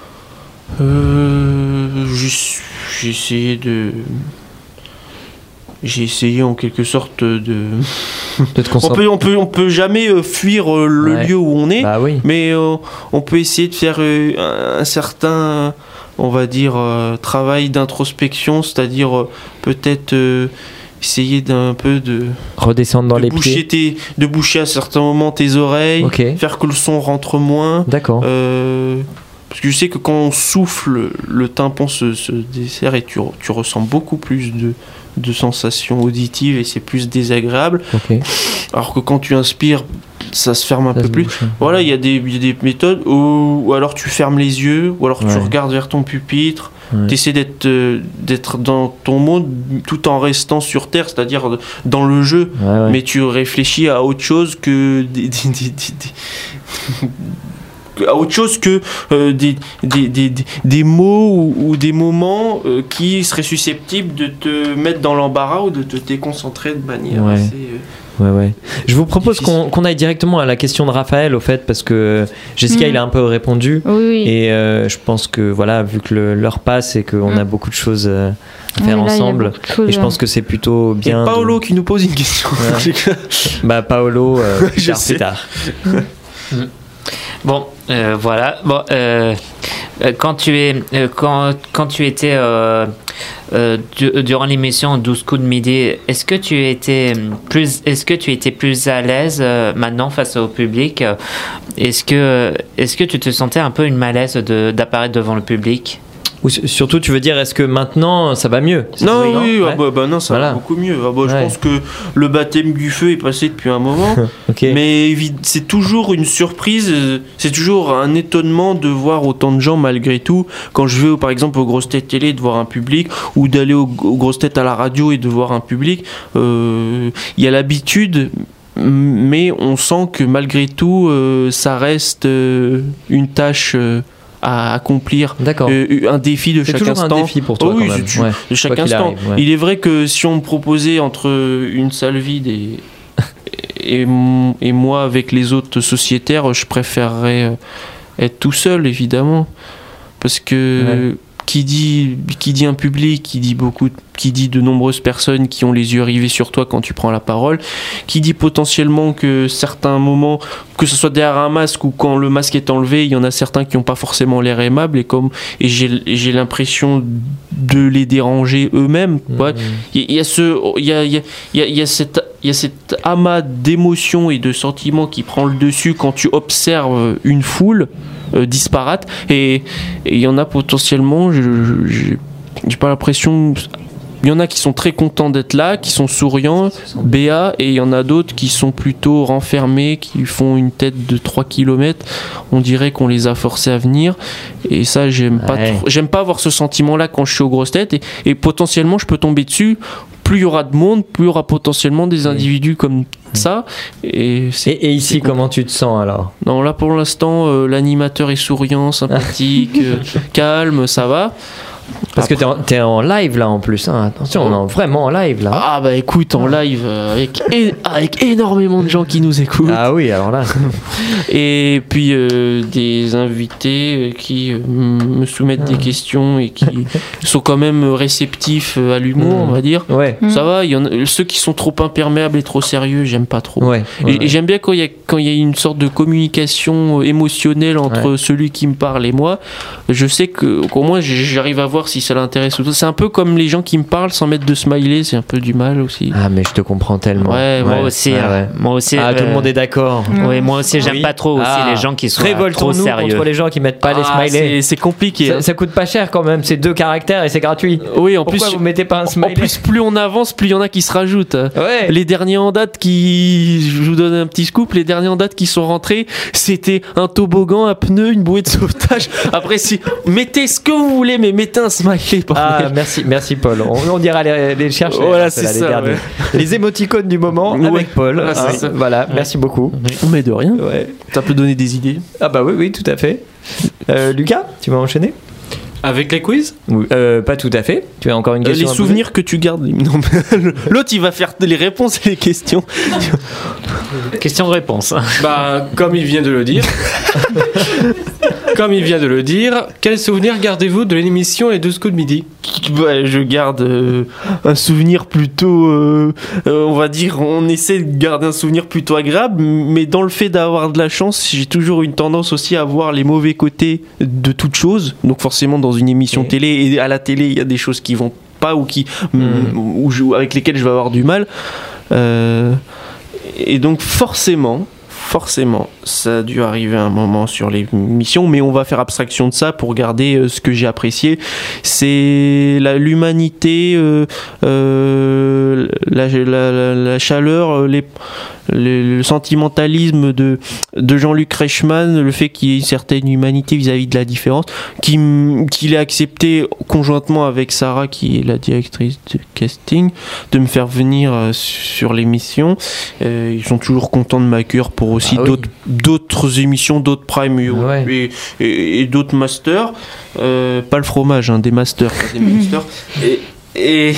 euh, j'ai, j'ai essayé de j'ai essayé en quelque sorte de, de te concentrer. on peut on peut on peut jamais euh, fuir euh, le ouais. lieu où on est, bah oui. mais euh, on peut essayer de faire euh, un, un certain, on va dire, euh, travail d'introspection, c'est-à-dire euh, peut-être euh, essayer d'un peu de redescendre dans de les boucher pieds, tes, de boucher à certains moments tes oreilles, okay. faire que le son rentre moins. D'accord. Euh, parce que je sais que quand on souffle, le tympan se, se desserre et tu, tu ressens beaucoup plus de, de sensations auditives, et c'est plus désagréable. Okay. Alors que quand tu inspires, ça se ferme un ça peu plus. Bouche. Voilà, il y, y a des méthodes où, où alors tu fermes les yeux, ou alors ouais. tu regardes vers ton pupitre, ouais. tu essaies d'être, euh, d'être dans ton monde tout en restant sur terre, c'est-à-dire dans le jeu, ouais, ouais. mais tu réfléchis à autre chose que des, des, des, des, des à autre chose que euh, des, des, des, des mots ou, ou des moments euh, qui seraient susceptibles de te mettre dans l'embarras ou de te déconcentrer de manière ouais. assez... Euh, Ouais, ouais. Je vous propose qu'on, qu'on aille directement à la question de Raphaël, au fait, parce que Jessica, mmh. il a un peu répondu. Oui, oui. Et euh, je pense que, voilà, vu que le, l'heure passe et qu'on mmh. a beaucoup de choses à faire oui, là, ensemble, choses, et je pense que c'est plutôt bien. Et Paolo de... qui nous pose une question. Ouais. bah, Paolo, euh, plus tard, plus tard. Mmh. Bon, euh, voilà. Bon, euh, quand tu es, euh, quand, quand tu étais euh, euh, du, durant l'émission douze coups de midi, est-ce que tu étais plus, est-ce que tu étais plus à l'aise euh, maintenant face au public? Est-ce que, est-ce que tu te sentais un peu une malaise de, d'apparaître devant le public? Ou surtout, tu veux dire, est-ce que maintenant ça va mieux? Non, oui, non, oui, ouais. ah bah, bah non, ça voilà. va beaucoup mieux. Ah bah, je ouais. pense que le baptême du feu est passé depuis un moment, okay. mais c'est toujours une surprise, c'est toujours un étonnement de voir autant de gens malgré tout. Quand je vais par exemple aux grosses têtes télé de voir un public, ou d'aller aux, aux grosses têtes à la radio et de voir un public, il euh, y a l'habitude. Mais on sent que malgré tout, euh, ça reste euh, une tâche. Euh, à accomplir, euh, un défi de c'est chaque instant. C'est toujours un défi pour toi, oh, oui, quand même. Tu, ouais. de chaque Quoi instant. Arrive, ouais. Il est vrai que si on me proposait entre une salle vide et, et, et moi avec les autres sociétaires, je préférerais être tout seul, évidemment. Parce que ouais. qui dit, qui dit un public, qui dit beaucoup, qui dit de nombreuses personnes qui ont les yeux rivés sur toi quand tu prends la parole, qui dit potentiellement que certains moments, que ce soit derrière un masque ou quand le masque est enlevé, il y en a certains qui n'ont pas forcément l'air aimables, et comme et j'ai, j'ai l'impression de les déranger eux-mêmes. Mmh. Ouais. Il y a ce, il y a, il y a, il y a cette, il y a cet amas d'émotions et de sentiments qui prend le dessus quand tu observes une foule euh, disparate, et il y en a potentiellement, je, je, j'ai, j'ai pas l'impression il y en a qui sont très contents d'être là, qui sont souriants, béats, et il y en a d'autres qui sont plutôt renfermés, qui font une tête de trois kilomètres. On dirait qu'on les a forcés à venir. Et ça, j'aime pas Ouais. trop, j'aime pas avoir ce sentiment-là quand je suis aux grosses têtes. Et, et potentiellement, je peux tomber dessus. Plus il y aura de monde, plus il y aura potentiellement des individus comme ça. Et, c'est, Et, et ici, comment tu te sens alors? non, là pour l'instant, euh, l'animateur est souriant, sympathique, euh, calme, ça va. Parce que t'es en, t'es en live là en plus, hein. Attention, on est vraiment en live là. Ah bah écoute, en live, euh, avec, é- avec énormément de gens qui nous écoutent. Ah oui, alors là. Et puis euh, des invités euh, qui euh, me soumettent des questions et qui sont quand même réceptifs euh, à l'humour, Mm. on va dire. Ouais. Ça va, il y en a, ceux qui sont trop imperméables et trop sérieux, j'aime pas trop. Ouais. Et, ouais. et j'aime bien quand il y a quand il y a une sorte de communication euh, émotionnelle entre Ouais. celui qui me parle et moi. Je sais que qu'au moins j- j'arrive à voir si ça l'intéresse ou pas. C'est un peu comme les gens qui me parlent sans mettre de smiley, c'est un peu du mal aussi. Ah, mais je te comprends tellement. Ouais, Moi ouais. aussi, Ouais, euh, ouais. moi aussi. Ah, tout le euh, monde est d'accord. Oui, moi aussi, j'aime Oui. pas trop aussi Ah. les gens qui sont trop Révoltons-nous sérieux. contre les gens qui mettent pas les Ah, smileys. c'est, c'est compliqué. Ça, hein. ça coûte pas cher quand même, c'est deux caractères et c'est gratuit. Oui, en Pourquoi plus, vous mettez pas un en smiley? plus, plus on avance, plus il y en a qui se rajoutent. Ouais. Les derniers en date qui, je vous donne un petit scoop, les derniers en date qui sont rentrés, c'était un toboggan, un pneu, une bouée de sauvetage. Après, si, mettez ce que vous voulez, mais mettez un smiley. Ah, bordel. merci, merci Paul. On, on dira les, les chercher. Voilà, hein, c'est ceux-là, les ça, derniers. ouais. Les émoticônes du moment Ouais. avec Paul. Voilà, c'est hein. ça. Voilà, merci beaucoup. Mais de rien. Ouais. Ça peut donner des idées. Ah bah oui, oui, tout à fait. Euh, Lucas, tu vas enchaîner? Avec les quiz? Oui. Euh, pas tout à fait. Tu as encore une Euh, question les à poser souvenirs que tu gardes. Non, mais l'autre, il va faire les réponses et les questions. Question-réponse. Bah, comme il vient de le dire. Comme il vient de le dire, quel souvenir gardez-vous de l'émission Les deux coups de midi? Bah, je garde euh, un souvenir plutôt, euh, euh, on va dire, on essaie de garder un souvenir plutôt agréable, mais dans le fait d'avoir de la chance, j'ai toujours une tendance aussi à voir les mauvais côtés de toute chose. Donc forcément, dans une émission Okay. télé, et à la télé, il y a des choses qui vont pas ou qui, Mm. ou je- avec lesquelles je vais avoir du mal. Euh, et donc forcément, forcément, ça a dû arriver à un moment sur les missions, mais on va faire abstraction de ça pour garder euh, ce que j'ai apprécié. C'est la, l'humanité, euh, euh, la, la, la, la chaleur, les, les- le sentimentalisme de, de Jean-Luc Reichmann, le fait qu'il y ait une certaine humanité vis-à-vis de la différence, qu'il, m- qu'il ait accepté conjointement avec Sarah, qui est la directrice de casting, de me faire venir euh, sur l'émission. Euh, ils sont toujours contents de m'accueillir pour aussi Ah oui. d'autres, d'autres émissions, d'autres primes et, Ouais. et, et- et d'autres masters. Euh, pas le fromage, hein, des masters, pas des masters. Et, et,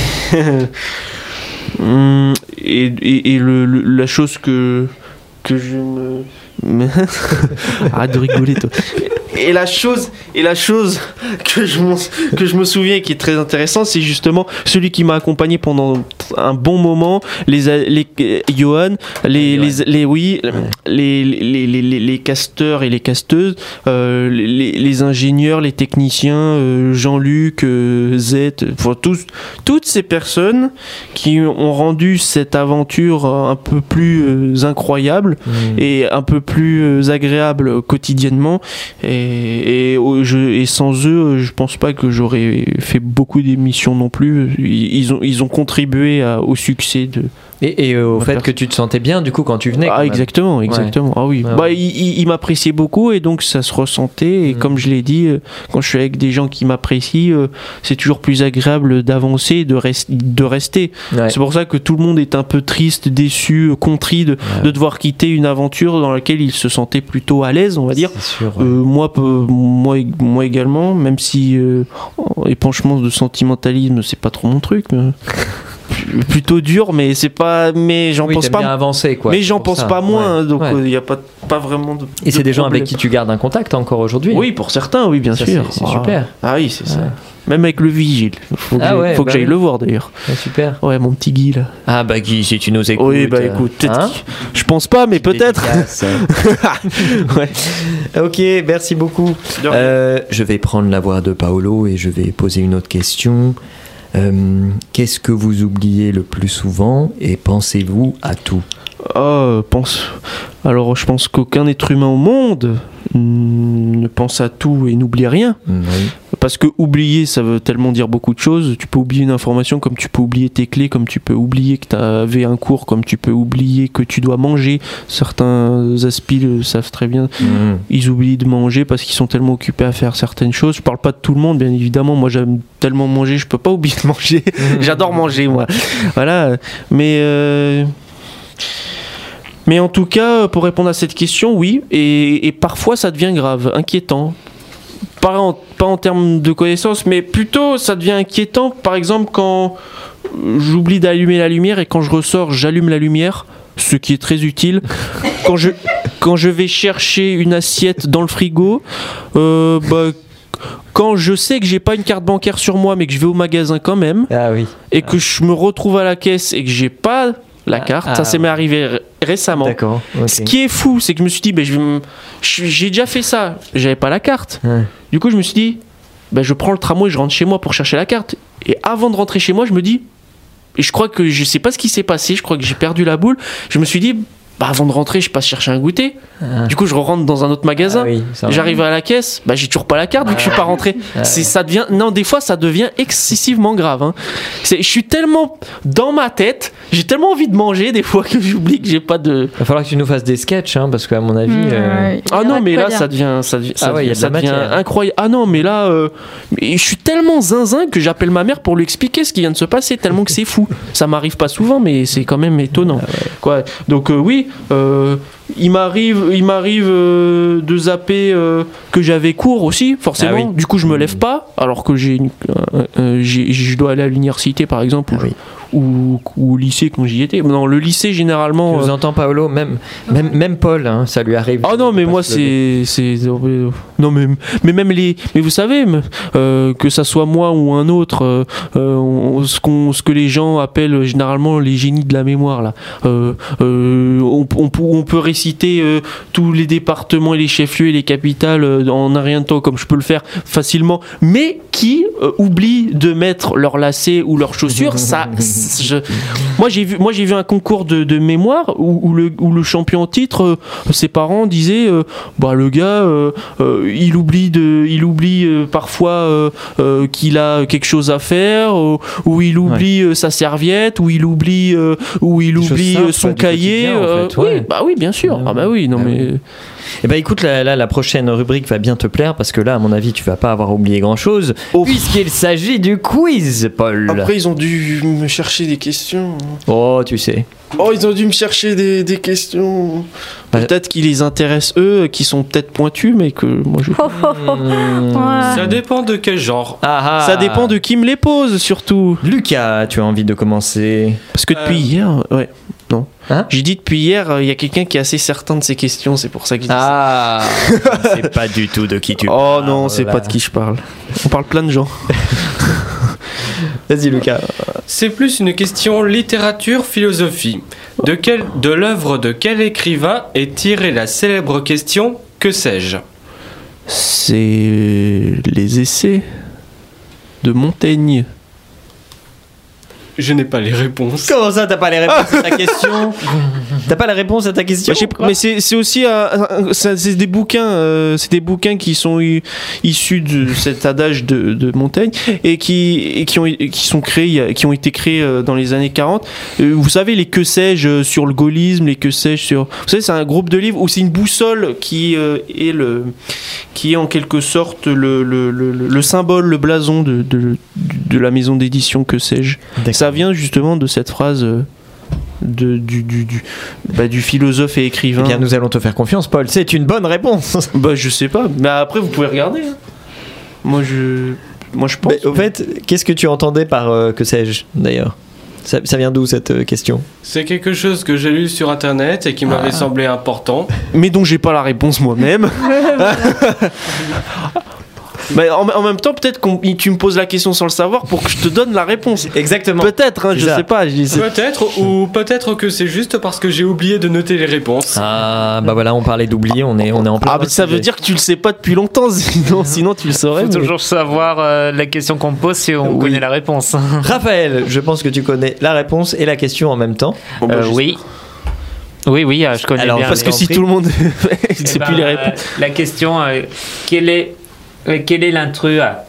Hum, et, et, et le, le- la chose que, que je me... Arrête de rigoler, toi. Et la chose, et la chose que, je m'en- que je me souviens et qui est très intéressante, c'est justement celui qui m'a accompagné pendant un bon moment, les, a- les Johan, les, les, les, oui, les, les, les, les, les casteurs et les casteuses, euh, les, les ingénieurs, les techniciens, euh, Jean-Luc, euh, Z, enfin, tous, toutes ces personnes qui ont rendu cette aventure un peu plus euh, incroyable Mmh. et un peu plus euh, agréable quotidiennement. Et, et, au- je, et sans eux, je pense pas que j'aurais fait beaucoup d'émissions non plus. Ils, ils ont, ils ont contribué à- au succès de. Et, et euh, au Ma fait personne. que tu te sentais bien du coup quand tu venais. quand Ah, même. exactement, exactement. Ah oui. Ouais, Bah, ouais. il, il- il m'appréciait beaucoup et donc ça se ressentait. Et Mm. comme je l'ai dit, euh, quand je suis avec des gens qui m'apprécient, euh, c'est toujours plus agréable d'avancer, et de, res- de rester. Ouais. C'est pour ça que tout le monde est un peu triste, déçu, euh, contrit de, Ouais. de devoir quitter une aventure dans laquelle il se sentait plutôt à l'aise, on va dire. C'est sûr. Euh, moi, peu- moi, moi également, même si euh, épanchement de sentimentalisme, c'est pas trop mon truc. Mais... plutôt dur, mais c'est pas. Mais j'en Oui, pense t'aimes pas. bien avancer, quoi. Mais C'est j'en pour pense ça. pas moins, Ouais. hein, donc il Ouais. n'y a pas, pas vraiment de. Et c'est de des gens avec problème. qui tu gardes un contact encore aujourd'hui. Oui, pour certains, oui, bien Ça, sûr. c'est- c'est Ah. super. Ah oui, c'est ça. Ouais. Même avec le vigile. Faut que Ah j'aille- ouais, faut que bah j'aille oui. le voir d'ailleurs. Ouais, super. Ouais, mon petit Guy là. Ah bah Guy, si tu nous écoutes. Oui, bah euh, écoute, peut-être. hein Je pense pas, mais peut-être. Dédicace. Ouais. Ok, merci beaucoup. De rien. Euh, je vais prendre la voix de Paolo et je vais poser une autre question. Euh, qu'est-ce que vous oubliez le plus souvent et pensez-vous à tout? Oh, pense. Alors, je pense qu'aucun être humain au monde mm, ne pense à tout et n'oublie rien. Oui. parce que oublier, ça veut tellement dire beaucoup de choses. Tu peux oublier une information comme tu peux oublier tes clés, comme tu peux oublier que tu avais un cours, comme tu peux oublier que tu dois manger. Certains aspis le savent très bien. Mmh. Ils oublient de manger parce qu'ils sont tellement occupés à faire certaines choses. Je parle pas de tout le monde, bien évidemment. Moi, j'aime tellement manger, je peux pas oublier de manger. Mmh. J'adore manger, moi. Voilà. Mais... Euh... Mais en tout cas, pour répondre à cette question, oui. Et, et parfois, ça devient grave, inquiétant. Pas en, pas en termes de connaissances, mais plutôt, ça devient inquiétant. Par exemple, quand j'oublie d'allumer la lumière et quand je ressors, j'allume la lumière, ce qui est très utile. Quand je, quand je vais chercher une assiette dans le frigo, euh, bah, quand je sais que j'ai pas une carte bancaire sur moi, mais que je vais au magasin quand même, ah oui. et que je me retrouve à la caisse et que j'ai pas la carte, ah, ça s'est m'est arrivé r- récemment. D'accord, okay. Ce qui est fou, c'est que je me suis dit, bah, je, je, j'ai déjà fait ça, j'avais pas la carte. Ouais. Du coup, je me suis dit, bah, je prends le tramway et je rentre chez moi pour chercher la carte. Et avant de rentrer chez moi, je me dis, et je crois que je sais pas ce qui s'est passé, je crois que j'ai perdu la boule. Je me suis dit, bah, avant de rentrer, je passe chercher un goûter. Ah. Du coup, je rentre dans un autre magasin. Ah oui, j'arrive à la caisse, bah, j'ai toujours pas la carte vu que je suis pas rentré. Ah. C'est, ça devient, non, des fois, ça devient excessivement grave. Hein. C'est, je suis tellement dans ma tête, j'ai tellement envie de manger des fois que j'oublie que j'ai pas de. Il va falloir que tu nous fasses des sketchs, hein, parce qu'à mon avis. Mmh, euh... Ah non, mais là, ça devient, ça devient, ça ah ouais, devient, ça devient incroyable. Ah non, mais là, euh, je suis tellement zinzin que j'appelle ma mère pour lui expliquer ce qui vient de se passer, tellement que c'est fou. Ça m'arrive pas souvent, mais c'est quand même étonnant. Ah ouais. Quoi. Donc euh, oui. Euh, il m'arrive, il m'arrive euh, de zapper euh, que j'avais cours aussi, forcément. Ah oui. Du coup, je me lève pas, alors que j'ai, une, euh, euh, j'ai, je dois aller à l'université, par exemple, ah ou, oui. ou, ou au lycée quand j'y étais. Non, le lycée généralement. Tu nous euh... entends, Paolo, même, même, même Paul, hein, ça lui arrive. Ah non, mais moi c'est, c'est, non mais, mais même les, mais vous savez, euh, que ça soit moi ou un autre, euh, euh, ce qu'on, ce que les gens appellent généralement les génies de la mémoire là. Euh, euh, on, on, on peut réciter citer euh, tous les départements et les chefs-lieux et les capitales euh, en un rien de temps comme je peux le faire facilement, mais qui euh, oublient de mettre leurs lacets ou leurs chaussures. Ça, je... moi j'ai vu, moi j'ai vu un concours de, de mémoire où, où, le, où le champion en titre, euh, ses parents disaient, euh, bah le gars, euh, euh, il oublie de, il oublie euh, parfois euh, euh, qu'il a quelque chose à faire, euh, ou il oublie ouais. euh, sa serviette, ou il oublie, euh, ou il oublie simples, son cahier. Euh, en fait, ouais. Oui, bah oui, bien sûr. Ah bah oui, non ah mais... Oui. Eh ben écoute, là, là, la prochaine rubrique va bien te plaire parce que là, à mon avis, tu vas pas avoir oublié grand-chose oh. puisqu'il s'agit du quiz, Paul. Après, ils ont dû me chercher des questions. Oh, tu sais. Oh, ils ont dû me chercher des, des questions. Peut-être qui les intéressent eux, qui sont peut-être pointus, mais que moi je... mmh. Ça dépend de quel genre. Ah, ah. Ça dépend de qui me les pose, surtout. Lucas, tu as envie de commencer? Parce que depuis euh... hier, ouais. Non. Hein J'ai dit depuis hier, il euh, y a quelqu'un qui est assez certain de ses questions, c'est pour ça que je dis ah, ça. C'est pas du tout de qui tu oh parles. Oh non, c'est là. Pas de qui je parle. On parle plein de gens. Vas-y Lucas. C'est plus une question littérature-philosophie. De, quel, de l'œuvre de quel écrivain est tirée la célèbre question « Que sais-je » C'est les essais de Montaigne. Je n'ai pas les réponses. Comment ça, t'as pas les réponses à ta question? T'as pas la réponse à ta question? Bah, mais c'est, c'est aussi un, un, c'est des bouquins, euh, c'est des bouquins qui sont i- issus de cet adage de, de Montaigne et qui, et qui ont, qui sont créés, qui ont été créés dans les années quarante. Euh, vous savez les que sais-je sur le gaullisme, les que sais-je sur, vous savez c'est un groupe de livres où c'est une boussole qui euh, est le, qui est en quelque sorte le, le, le, le symbole, le blason de, de, de la maison d'édition que sais-je. Ça vient justement de cette phrase de, du, du, du, bah, du philosophe et écrivain. Eh bien, nous allons te faire confiance, Paul. C'est une bonne réponse. Bah, je sais pas. Mais après, vous pouvez regarder. Hein. Moi, je, moi, je pense. Mais, au fait, qu'est-ce que tu entendais par euh, que sais-je, d'ailleurs? ça, ça vient d'où cette euh, question? C'est quelque chose que j'ai lu sur Internet et qui ah. m'avait semblé important. Mais dont j'ai pas la réponse moi-même. Mais en, en même temps, peut-être que tu me poses la question sans le savoir pour que je te donne la réponse. Exactement. Peut-être, hein, je ça. sais pas. Je sais. Peut-être, ou peut-être que c'est juste parce que j'ai oublié de noter les réponses. Ah, bah voilà, on parlait d'oublier, on est, on est en plein. Ah, mais ça sujet. Veut dire que tu le sais pas depuis longtemps, sinon, sinon tu le saurais. Il faut mais... toujours savoir euh, la question qu'on pose si on oui. connaît la réponse. Raphaël, je pense que tu connais la réponse et la question en même temps. Bon, bah, euh, oui. Oui, oui, je connais Alors, bien. Parce que si tout le monde ne sait ben, plus les réponses. Euh, la question, euh, quelle est. Quel est l'intrus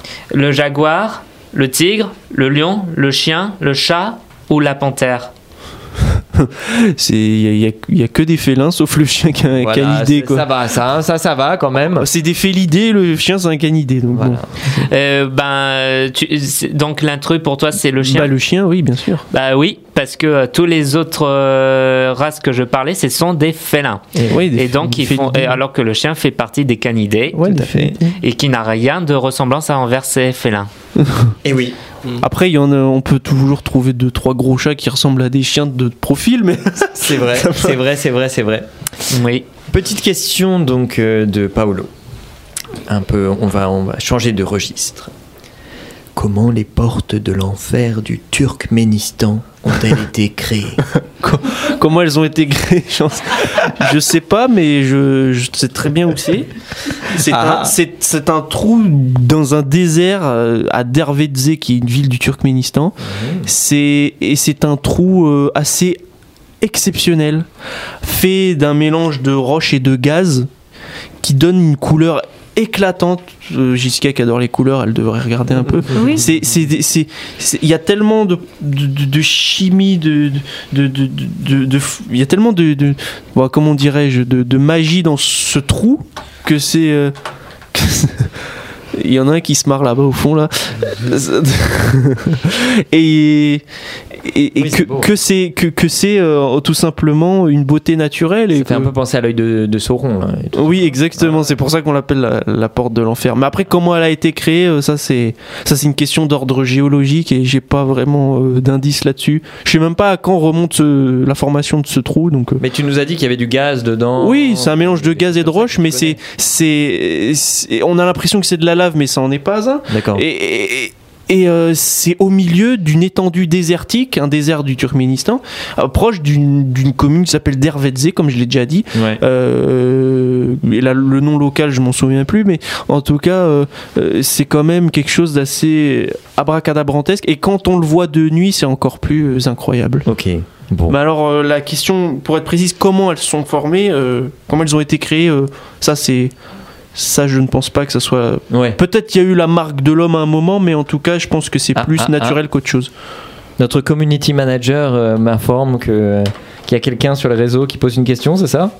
Le jaguar, le tigre, le lion, le chien, le chat ou la panthère? Il n'y a, y a, a que des félins, sauf le chien qui a un voilà, canidé. Quoi. Ça va, ça, ça, ça va quand même. C'est des félidés, le chien c'est un canidé. Donc voilà. bon. euh, ben, tu, donc l'intrus pour toi c'est le chien? Bah, le chien, oui, bien sûr. Bah oui, parce que euh, tous les autres euh, races que je parlais, ce sont des félins. Et, oui, des et donc ils font, et alors que le chien fait partie des canidés, ouais, tout à fait, et qui n'a rien de ressemblance envers ces félins. Et oui. Après, il y en a, on peut toujours trouver deux, trois gros chats qui ressemblent à des chiens de profil, mais c'est vrai, c'est vrai, c'est vrai, c'est vrai. Oui. Petite question donc euh, de Paolo. Un peu, on va, on va changer de registre. Comment les portes de l'enfer du Turkménistan ont-elles été créées? Comment elles ont été créées? Je sais pas, mais je, je sais très bien où c'est. C'est, ah. un, c'est, c'est un trou dans un désert à Dervedze, qui est une ville du Turkménistan. Mmh. C'est, et c'est un trou assez exceptionnel, fait d'un mélange de roche et de gaz, qui donne une couleur éclatante. euh, Jessica qui adore les couleurs, elle devrait regarder un peu. Oui. C'est, c'est, c'est, c'est, il y a tellement de, de, de, de chimie, de, de, de, de, de, il y a tellement de, de bon, comment dirais-je, de, de magie dans ce trou que c'est. Euh, que c'est il y en a un qui se marre là-bas au fond là. et et, et oui, que, que c'est que, que c'est euh, tout simplement une beauté naturelle. Et ça fait que... un peu penser à l'œil de, de Sauron. Là, oui, exactement. Ah. C'est pour ça qu'on l'appelle la, la porte de l'enfer. Mais après, comment elle a été créée, ça c'est ça c'est une question d'ordre géologique et j'ai pas vraiment euh, d'indice là-dessus. Je sais même pas à quand remonte ce, la formation de ce trou. Donc. Euh... Mais tu nous as dit qu'il y avait du gaz dedans. Oui, c'est un mélange de gaz et de roche, mais c'est, c'est c'est on a l'impression que c'est de la lave, mais ça en est pas un. D'accord. Et, et, et euh, c'est au milieu d'une étendue désertique, un désert du Turkménistan, euh, proche d'une, d'une commune qui s'appelle Dervedze, comme je l'ai déjà dit. Ouais. Euh, et là, le nom local, je m'en souviens plus, mais en tout cas, euh, c'est quand même quelque chose d'assez abracadabrantesque. Et quand on le voit de nuit, c'est encore plus euh, incroyable. Ok. Bon. Mais alors, euh, la question, pour être précise, comment elles sont formées, euh, comment elles ont été créées, euh, ça c'est... Ça, je ne pense pas que ça soit... Ouais. Peut-être qu'il y a eu la marque de l'homme à un moment, mais en tout cas, je pense que c'est ah, plus ah, naturel ah. qu'autre chose. Notre community manager euh, m'informe que, euh, qu'il y a quelqu'un sur le réseau qui pose une question, c'est ça?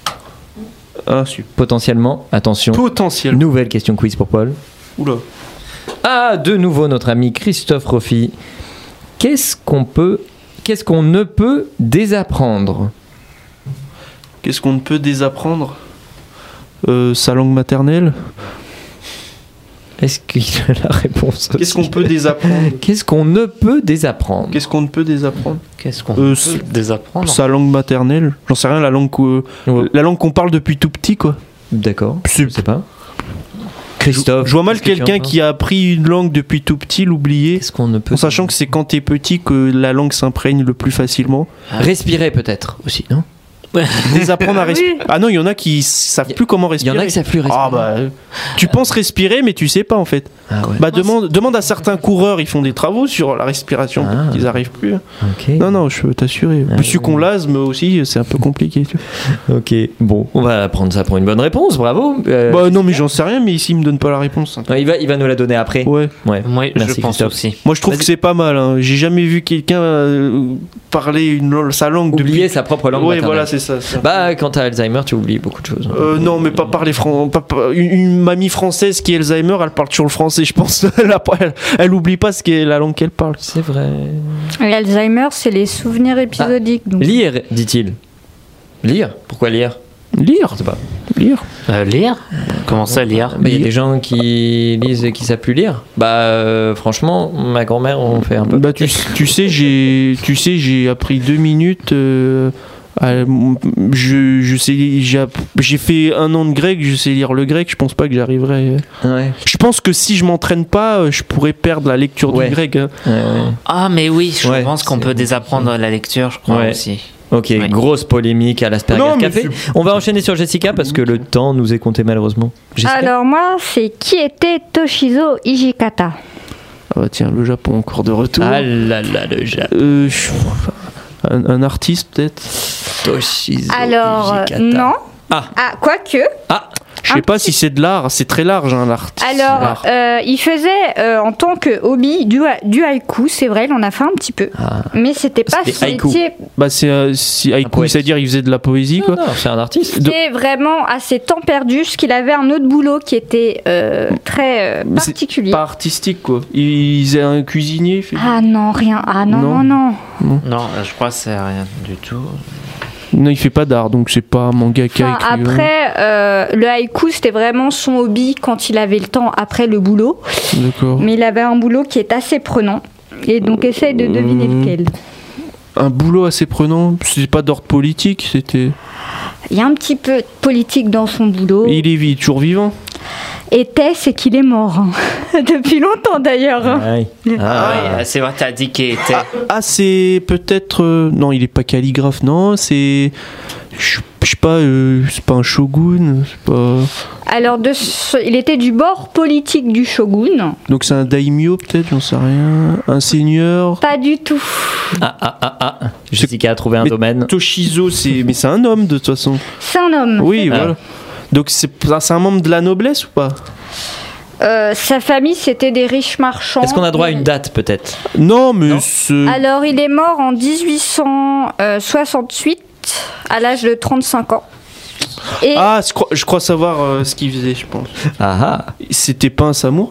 Ah, super. Potentiellement, attention. Potentiellement. Nouvelle question quiz pour Paul. Oula. Ah, de nouveau notre ami Christophe Roffi. Qu'est-ce qu'on peut... Qu'est-ce qu'on ne peut désapprendre? Qu'est-ce qu'on ne peut désapprendre? Euh, sa langue maternelle. Est-ce qu'il a la réponse? Qu'est-ce qu'on peut désapprendre? Qu'est-ce qu'on ne peut désapprendre? Qu'est-ce qu'on ne peut désapprendre? Qu'est-ce qu'on euh, peut désapprendre? Sa langue maternelle. J'en sais rien, la langue, euh, ouais. la langue qu'on parle depuis tout petit, quoi. D'accord. Je sais pas. Christophe. Je, je vois mal quelqu'un qui a appris une langue depuis tout petit l'oublier. Qu'est-ce qu'on ne peut? En sachant que c'est quand t'es petit que la langue s'imprègne le plus facilement. Ah. Respirer peut-être aussi, non? Désapprendre à respirer. Ah non, il y en a qui savent plus comment respirer. Il y en a qui savent plus respirer. Ah bah, tu penses respirer, mais tu sais pas en fait. Ah ouais. Bah demande, demande à certains coureurs, ils font des travaux sur la respiration, ah. ils arrivent plus. Okay. Non non, je peux t'assurer. Ah, Plus oui. qu'on l'asthme aussi, c'est un peu compliqué. Tu vois. Ok, bon, on va prendre ça pour une bonne réponse, bravo. Euh, bah non, mais j'en sais rien, mais ici il me donne pas la réponse. Non, il va, il va nous la donner après. Ouais. Ouais. Moi, merci je pense Christophe. aussi. Moi, je trouve Vas-y. que c'est pas mal. Hein. J'ai jamais vu quelqu'un euh, parler une, sa langue. Oublier depuis... sa propre langue. Ouais, voilà, c'est ça. C'est bah, quand t'as Alzheimer, tu oublies beaucoup de choses. Euh, non, mais pas parler français. Une, une mamie française qui a Alzheimer, elle parle toujours le français, je pense. elle, elle, elle oublie pas ce qu'est la langue qu'elle parle. C'est vrai. L'Alzheimer, c'est les souvenirs épisodiques. Ah. Donc. Lire, dit-il. Lire? Pourquoi lire? Lire, je sais pas. Lire. Euh, lire Comment ça, lire? Il bah, y a des gens qui lisent et qui savent plus lire. Bah, euh, franchement, ma grand-mère en fait un peu. Bah, tu, tu sais, j'ai, tu sais, j'ai appris deux minutes. Euh, à, je, je sais, j'ai, j'ai fait un an de grec, je sais lire le grec. Je pense pas que j'arriverai. Ouais. Je pense que si je m'entraîne pas, je pourrais perdre la lecture ouais. du grec. Hein. Ouais, ouais. Ah, mais oui, je ouais, pense qu'on peut désapprendre la lecture, je crois ouais. aussi. Ok, ouais. Grosse polémique à l'Asperger Café. On va enchaîner sur Jessica parce que le temps nous est compté malheureusement. Jessica. Alors moi, c'est qui était Toshizo Hijikata? Ah bah tiens, le Japon encore de retour. Ah là là, le Japon. Euh, je... un, un artiste peut-être. Toshizo Alors Hijikata. non. Ah. Ah, quoique. Ah. Je sais pas petit... si c'est de l'art, c'est très large, hein, l'art. Alors, euh, il faisait euh, en tant que hobby du, du haïku, c'est vrai, il en a fait un petit peu. Ah. Mais c'était pas son métier. Bah, c'est euh, si haïku, c'est-à-dire il faisait de la poésie, non, quoi. Non, c'est un artiste. C'était De... vraiment à ses temps perdus, parce qu'il avait un autre boulot qui était euh, très euh, particulier. C'est pas artistique, quoi. Il faisait un cuisinier. Fait... Ah non, rien. Ah non, non, non. Non, non je crois que c'est rien du tout. Non, il fait pas d'art, donc c'est pas un mangaka. Enfin, après, euh, le haïku, c'était vraiment son hobby quand il avait le temps après le boulot. D'accord. Mais il avait un boulot qui est assez prenant. Et donc, essaye de deviner mmh. lequel. Un boulot assez prenant, c'est pas d'ordre politique, c'était... Il y a un petit peu de politique dans son boulot. Et il est vit, toujours vivant. Était, c'est qu'il est mort. Depuis longtemps d'ailleurs. Ah oui, ah, oui. C'est vrai, t'as dit qu'il était. Ah, ah c'est peut-être. Euh, non, il est pas calligraphe, non, c'est. Je sais pas, euh, c'est pas un shogun, c'est pas. Alors, de ce... il était du bord politique du shogun. Donc c'est un daimyo peut-être, j'en sais rien. Un seigneur. Pas du tout. Ah ah ah ah. Jessica a trouvé un mais domaine. Toshizo, c'est. Mais c'est un homme de toute façon. C'est un homme. Oui, ah. voilà. Donc c'est, c'est un membre de la noblesse ou pas ? euh, Sa famille, c'était des riches marchands. Est-ce qu'on a droit à une date peut-être ? Non, mais... Non. C'est... Alors, il est mort en dix-huit cent soixante-huit, à l'âge de trente-cinq ans. Et... Ah, je crois, je crois savoir euh, ce qu'il faisait, je pense. Ah ah. C'était pas un samouraï ?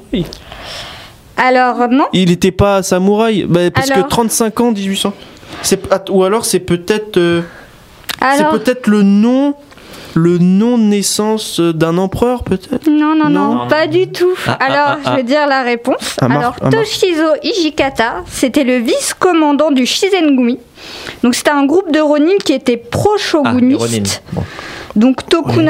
Alors, non. Il était pas un samouraï bah, Parce alors... que trente-cinq ans, dix-huit cents... C'est... Ou alors c'est peut-être... Euh... Alors... C'est peut-être le nom... Le nom de naissance d'un empereur, peut-être ? Non, non, non, non, pas du tout. Ah, Alors, ah, ah, je vais dire la réponse. Ah, Alors, ah, Toshizo Hijikata, c'était le vice-commandant du Shizengumi. Donc, c'était un groupe de ronin qui était pro-shoguniste. Ah, bon. Donc,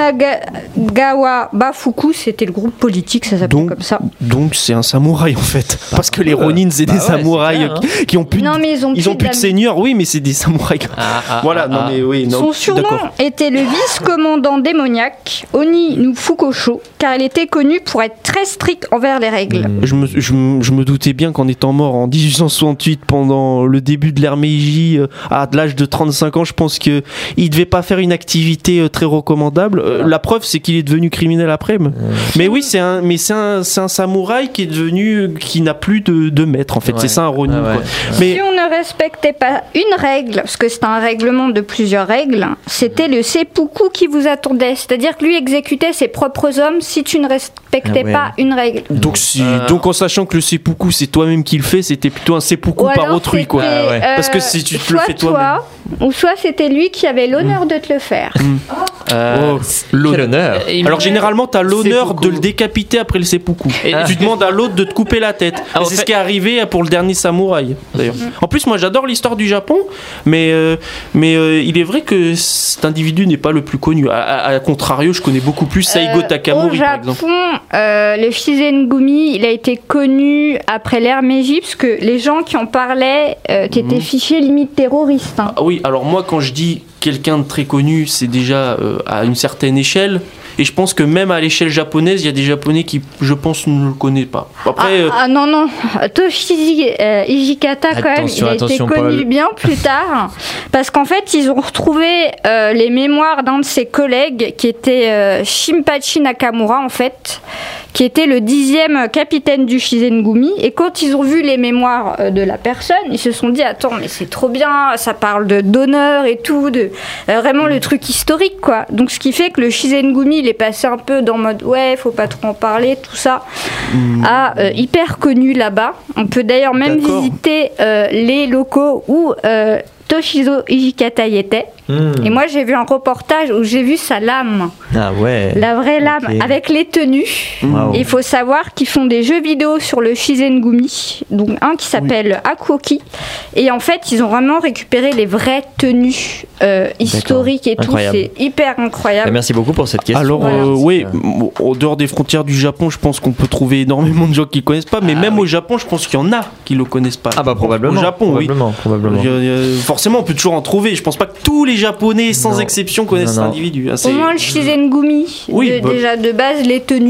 Tokunagawa Bafuku, c'était le groupe politique, ça s'appelle comme ça. Donc, c'est un samouraï, en fait. Ah, Parce que les ronins, c'est bah des ouais, samouraïs c'est clair, hein. qui ont plus de, non, mais ils ont ils plus, ont plus de, de seigneur, oui, mais c'est des samouraïs. Ah, ah, voilà, ah, non, mais oui. Non, son surnom d'accord. était le vice-commandant démoniaque, Oni no Fukosho, car il était connu pour être très strict envers les règles. Mmh. Je, me, je, me, je me doutais bien qu'en étant mort en dix-huit cent soixante-huit, pendant le début de l'ère Meiji, à l'âge de trente-cinq ans, je pense qu'il ne devait pas faire une activité très recommandable. La preuve, c'est qu'il est devenu criminel après. Mais, mais oui, c'est un, mais c'est un, c'est un samouraï qui est devenu, qui n'a plus de, de maître en fait. Ouais. C'est ça un ronin. Ah ouais. Mais si on ne respectait pas une règle, parce que c'est un règlement de plusieurs règles, c'était le seppuku qui vous attendait. C'est-à-dire que lui exécutait ses propres hommes si tu ne respectais ah ouais. pas une règle. Donc, si, euh... donc en sachant que le seppuku c'est toi-même qui le fais, c'était plutôt un seppuku par autrui, quoi. Ah ouais. euh, parce que si tu te le fais toi-même. Toi, ou soit c'était lui qui avait l'honneur mmh. de te le faire. Mmh. Euh, oh, l'honneur. Alors généralement t'as l'honneur seppuku. De le décapiter après le seppuku. Et ah. tu demandes à l'autre de te couper la tête. Ah, c'est fait... ce qui est arrivé pour le dernier samouraï d'ailleurs. Mm-hmm. En plus moi j'adore l'histoire du Japon, mais euh, mais euh, il est vrai que cet individu n'est pas le plus connu. À, à, à contrario, je connais beaucoup plus Saigo euh, Takamori Japon, par exemple. Euh, le Shizengumi, il a été connu après l'ère Meiji parce que les gens qui en parlaient euh, qui étaient mm. fichés limite terroristes. Hein. Ah, oui, alors moi quand je dis quelqu'un de très connu, c'est déjà euh, à une certaine échelle. Et je pense que même à l'échelle japonaise, il y a des Japonais qui, je pense, ne le connaissent pas. Après, ah, euh... ah non, non. Toshizi euh, Hijikata, quand même, il a été connu Paul. bien plus tard. Parce qu'en fait, ils ont retrouvé euh, les mémoires d'un de ses collègues, qui était euh, Shinpachi Nakamura, en fait, qui était le dixième capitaine du Shizengumi. Et quand ils ont vu les mémoires euh, de la personne, ils se sont dit, attends, mais c'est trop bien, ça parle de, d'honneur et tout, de, euh, vraiment le truc historique, quoi. Donc, ce qui fait que le Shizengumi, il est passé un peu dans mode ouais, faut pas trop en parler, tout ça, mmh. à euh, hyper connu là-bas. On peut d'ailleurs même D'accord. visiter euh, les locaux où euh, Toshizo Hijikata y était. Mmh. Et moi, j'ai vu un reportage où j'ai vu sa lame. Ah ouais. La vraie lame, okay. avec les tenues. Wow. Il faut savoir qu'ils font des jeux vidéo sur le Shizengumi. Donc, un qui s'appelle oui. Akuoki. Et en fait, ils ont vraiment récupéré les vraies tenues euh, historiques et incroyable. Tout. C'est hyper incroyable. Et merci beaucoup pour cette question. Alors, voilà. euh, oui, au dehors des frontières du Japon, je pense qu'on peut trouver énormément de gens qui ne le connaissent pas. Mais ah, même oui. au Japon, je pense qu'il y en a qui ne le connaissent pas. Ah bah probablement. Au Japon, probablement, oui. Probablement. Il y a, il y a, forcément, on peut toujours en trouver. Je pense pas que tous les Japonais, sans non. exception, connaissent non, non. cet individu. Au moins le Shizengumi, oui, de, bah... déjà de base, les tenues.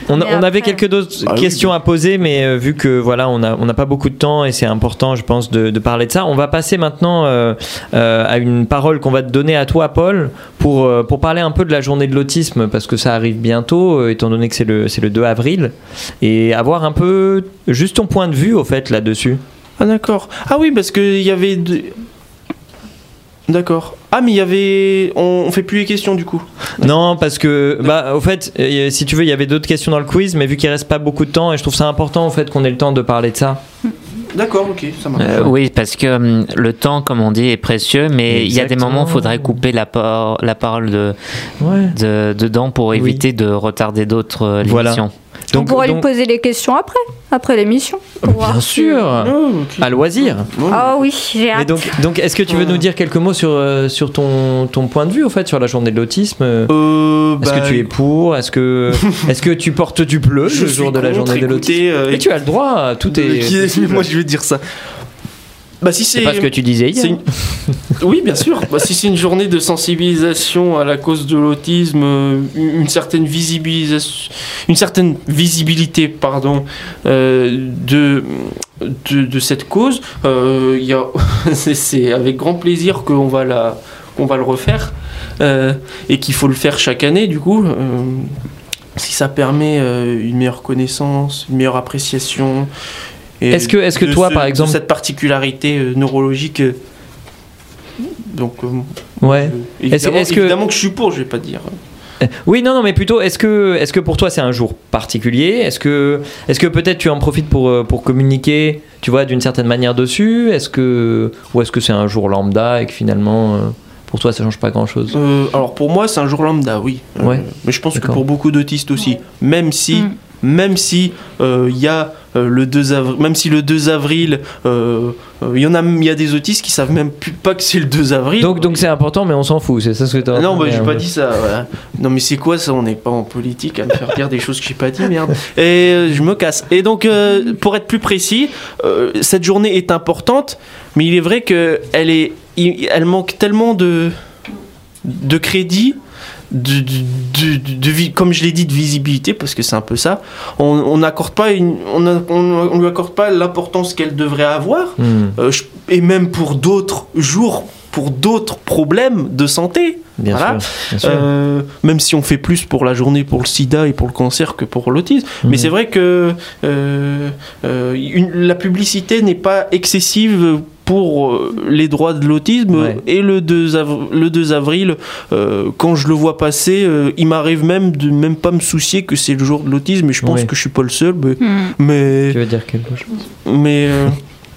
On, on avait quelques d'autres ah, questions oui. à poser, mais euh, vu que voilà, on n'a on a pas beaucoup de temps et c'est important, je pense, de, de parler de ça, on va passer maintenant euh, euh, à une parole qu'on va te donner à toi, Paul, pour, euh, pour parler un peu de la journée de l'autisme, parce que ça arrive bientôt, euh, étant donné que c'est le, c'est le deux avril, et avoir un peu juste ton point de vue, au fait, là-dessus. Ah d'accord. Ah oui, parce qu'il y avait... De... D'accord. Ah mais il y avait... On, on fait plus les questions du coup. Non, parce que, bah, au fait, euh, si tu veux, il y avait d'autres questions dans le quiz, mais vu qu'il reste pas beaucoup de temps, et je trouve ça important, au fait, qu'on ait le temps de parler de ça. D'accord, ok, ça marche. Euh, oui, parce que hum, le temps, comme on dit, est précieux, mais il y a des moments où il faudrait couper la, por- la parole de, ouais. de, dedans pour éviter oui. de retarder d'autres euh, voilà. émissions. Donc, on pourrait donc... lui poser les questions après, après l'émission. Bien sûr, oh, okay. à loisir. Ah oh, oui, j'ai hâte. Et donc, donc, est-ce que tu veux nous dire quelques mots sur, euh, sur ton, ton point de vue, au fait, sur la journée de l'autisme euh, Est-ce bah, que tu es pour Est-ce que, est-ce que tu portes du bleu le jour de la journée de l'autisme euh, Et tu as le droit, tout est... Est... Moi, je vais dire ça. Bah, si c'est... c'est pas ce que tu disais hier. Une... Oui, bien sûr. Bah, si c'est une journée de sensibilisation à la cause de l'autisme, une certaine visibilisation, une certaine visibilité, pardon, euh, de, de de cette cause, euh, y a, c'est, c'est avec grand plaisir qu'on va la, qu'on va le refaire euh, et qu'il faut le faire chaque année. Du coup, euh, si ça permet euh, une meilleure connaissance, une meilleure appréciation. Et est-ce que, est-ce que toi, ce, par exemple, cette particularité euh, neurologique, euh, donc euh, ouais. Euh, évidemment, est-ce que... évidemment que je suis pour, je vais pas dire. Oui, non, non, mais plutôt, est-ce que, est-ce que pour toi c'est un jour particulier ? Est-ce que, est-ce que peut-être tu en profites pour, pour communiquer, tu vois, d'une certaine manière dessus ? Est-ce que, ou est-ce que c'est un jour lambda et que finalement, euh, pour toi, ça change pas grand-chose ? euh, Alors pour moi, c'est un jour lambda, oui. Ouais. Euh, mais je pense D'accord. que pour beaucoup d'autistes aussi, même si, mmh. même si il euh, y a Euh, le deux avril, même si le deux avril, il euh, euh, y en a, il y a des autistes qui savent même plus pas que c'est le deux avril. Donc, donc c'est important, mais on s'en fout, c'est ça ce que tu as. Non, bah, j'ai pas dit ça. Voilà. Non, mais c'est quoi ça ? On n'est pas en politique à me faire dire des choses que j'ai pas dit, merde. Et euh, je me casse. Et donc, euh, pour être plus précis, euh, cette journée est importante, mais il est vrai que elle est, elle manque tellement de, de crédit. De, de, de, de, de, comme je l'ai dit, de visibilité, parce que c'est un peu ça. On n'accorde pas, une, on, a, on, on lui accorde pas l'importance qu'elle devrait avoir. Mmh. Euh, je, et même pour d'autres jours, pour d'autres problèmes de santé. Bien voilà. sûr, bien sûr. Euh, même si on fait plus pour la journée pour le sida et pour le cancer que pour l'autisme. Mmh. Mais c'est vrai que euh, euh, une, la publicité n'est pas excessive pour les droits de l'autisme. Ouais. Et le deux avril, le deux avril euh, quand je le vois passer, euh, il m'arrive même de même pas me soucier que c'est le jour de l'autisme, et je pense ouais. que je suis pas le seul. Mais, mmh. mais tu veux dire quelque chose ? Mais euh...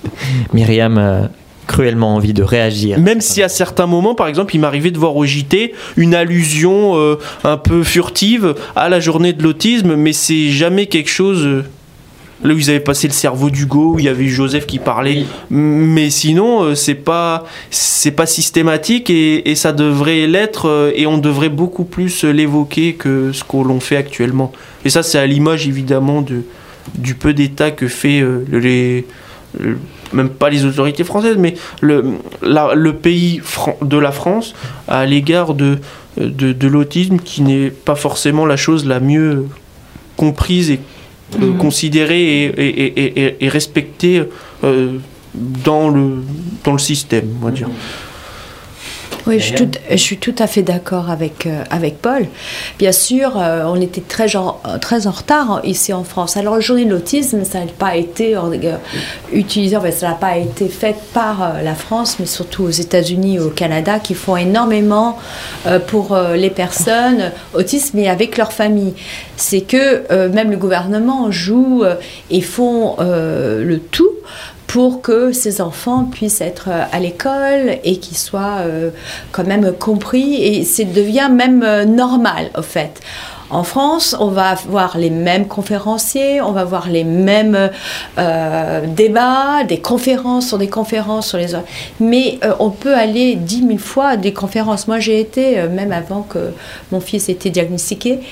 Myriam a cruellement envie de réagir. Même si à certains moments, par exemple, il m'arrivait de voir au J T une allusion euh, un peu furtive à la journée de l'autisme, mais c'est jamais quelque chose... Euh... Là où ils avaient passé le cerveau d'Hugo, où il y avait Joseph qui parlait, mais sinon euh, c'est pas c'est pas systématique, et, et ça devrait l'être, euh, et on devrait beaucoup plus l'évoquer que ce qu'on l'on fait actuellement. Et ça, c'est à l'image évidemment de du peu d'état que fait euh, les le, même pas les autorités françaises, mais le la, le pays fran- de la France à l'égard de de, de l'autisme, qui n'est pas forcément la chose la mieux comprise et Euh, mmh. considéré et, et, et, et respecté euh, dans, le, dans le système, on va dire. Oui, je suis, tout, je suis tout à fait d'accord avec, euh, avec Paul. Bien sûr, euh, on était très, genre, très en retard ici en France. Alors, la journée de l'autisme, ça n'a pas été euh, utilisé, enfin, ça n'a pas été fait par euh, la France, mais surtout aux États-Unis et au Canada, qui font énormément euh, pour euh, les personnes autistes, mais avec leur famille. C'est que euh, même le gouvernement joue euh, et font euh, le tout pour que ces enfants puissent être à l'école et qu'ils soient euh, quand même compris, et ça devient même euh, normal, au fait. En France, on va avoir les mêmes conférenciers, on va avoir les mêmes euh, débats, des conférences sur des conférences sur les autres. Mais euh, on peut aller dix mille fois à des conférences. Moi, j'ai été, euh, même avant que mon fils ait été diagnostiqué,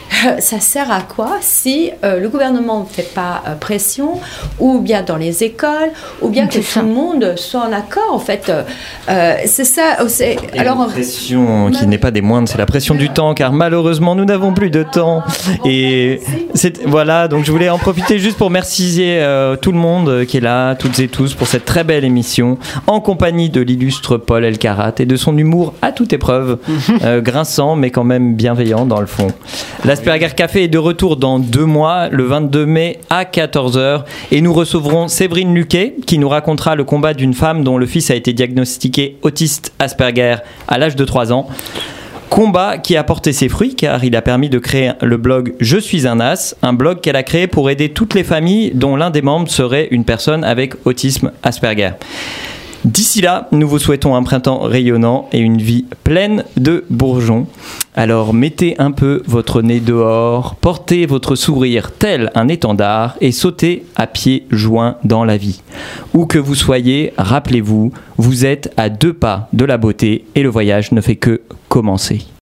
ça sert à quoi si euh, le gouvernement ne fait pas euh, pression, ou bien dans les écoles, ou bien que tout le monde soit en accord, en fait. Euh, c'est ça. C'est, Et alors, une pression qui n'est pas des moindres, c'est la pression du temps, car malheureusement, nous n'avons plus de temps. Et c'est, voilà, donc je voulais en profiter juste pour remercier euh, tout le monde qui est là, toutes et tous, pour cette très belle émission, en compagnie de l'illustre Paul Elkarat et de son humour à toute épreuve, euh, grinçant, mais quand même bienveillant dans le fond. L'Asperger Café est de retour dans deux mois, le vingt-deux mai à quatorze heures, et nous recevrons Séverine Luquet, qui nous racontera le combat d'une femme dont le fils a été diagnostiqué autiste Asperger à l'âge de trois ans. Combat qui a porté ses fruits, car il a permis de créer le blog Je suis un as, un blog qu'elle a créé pour aider toutes les familles dont l'un des membres serait une personne avec autisme Asperger. D'ici là, nous vous souhaitons un printemps rayonnant et une vie pleine de bourgeons. Alors mettez un peu votre nez dehors, portez votre sourire tel un étendard et sautez à pieds joints dans la vie. Où que vous soyez, rappelez-vous, vous êtes à deux pas de la beauté et le voyage ne fait que commencer.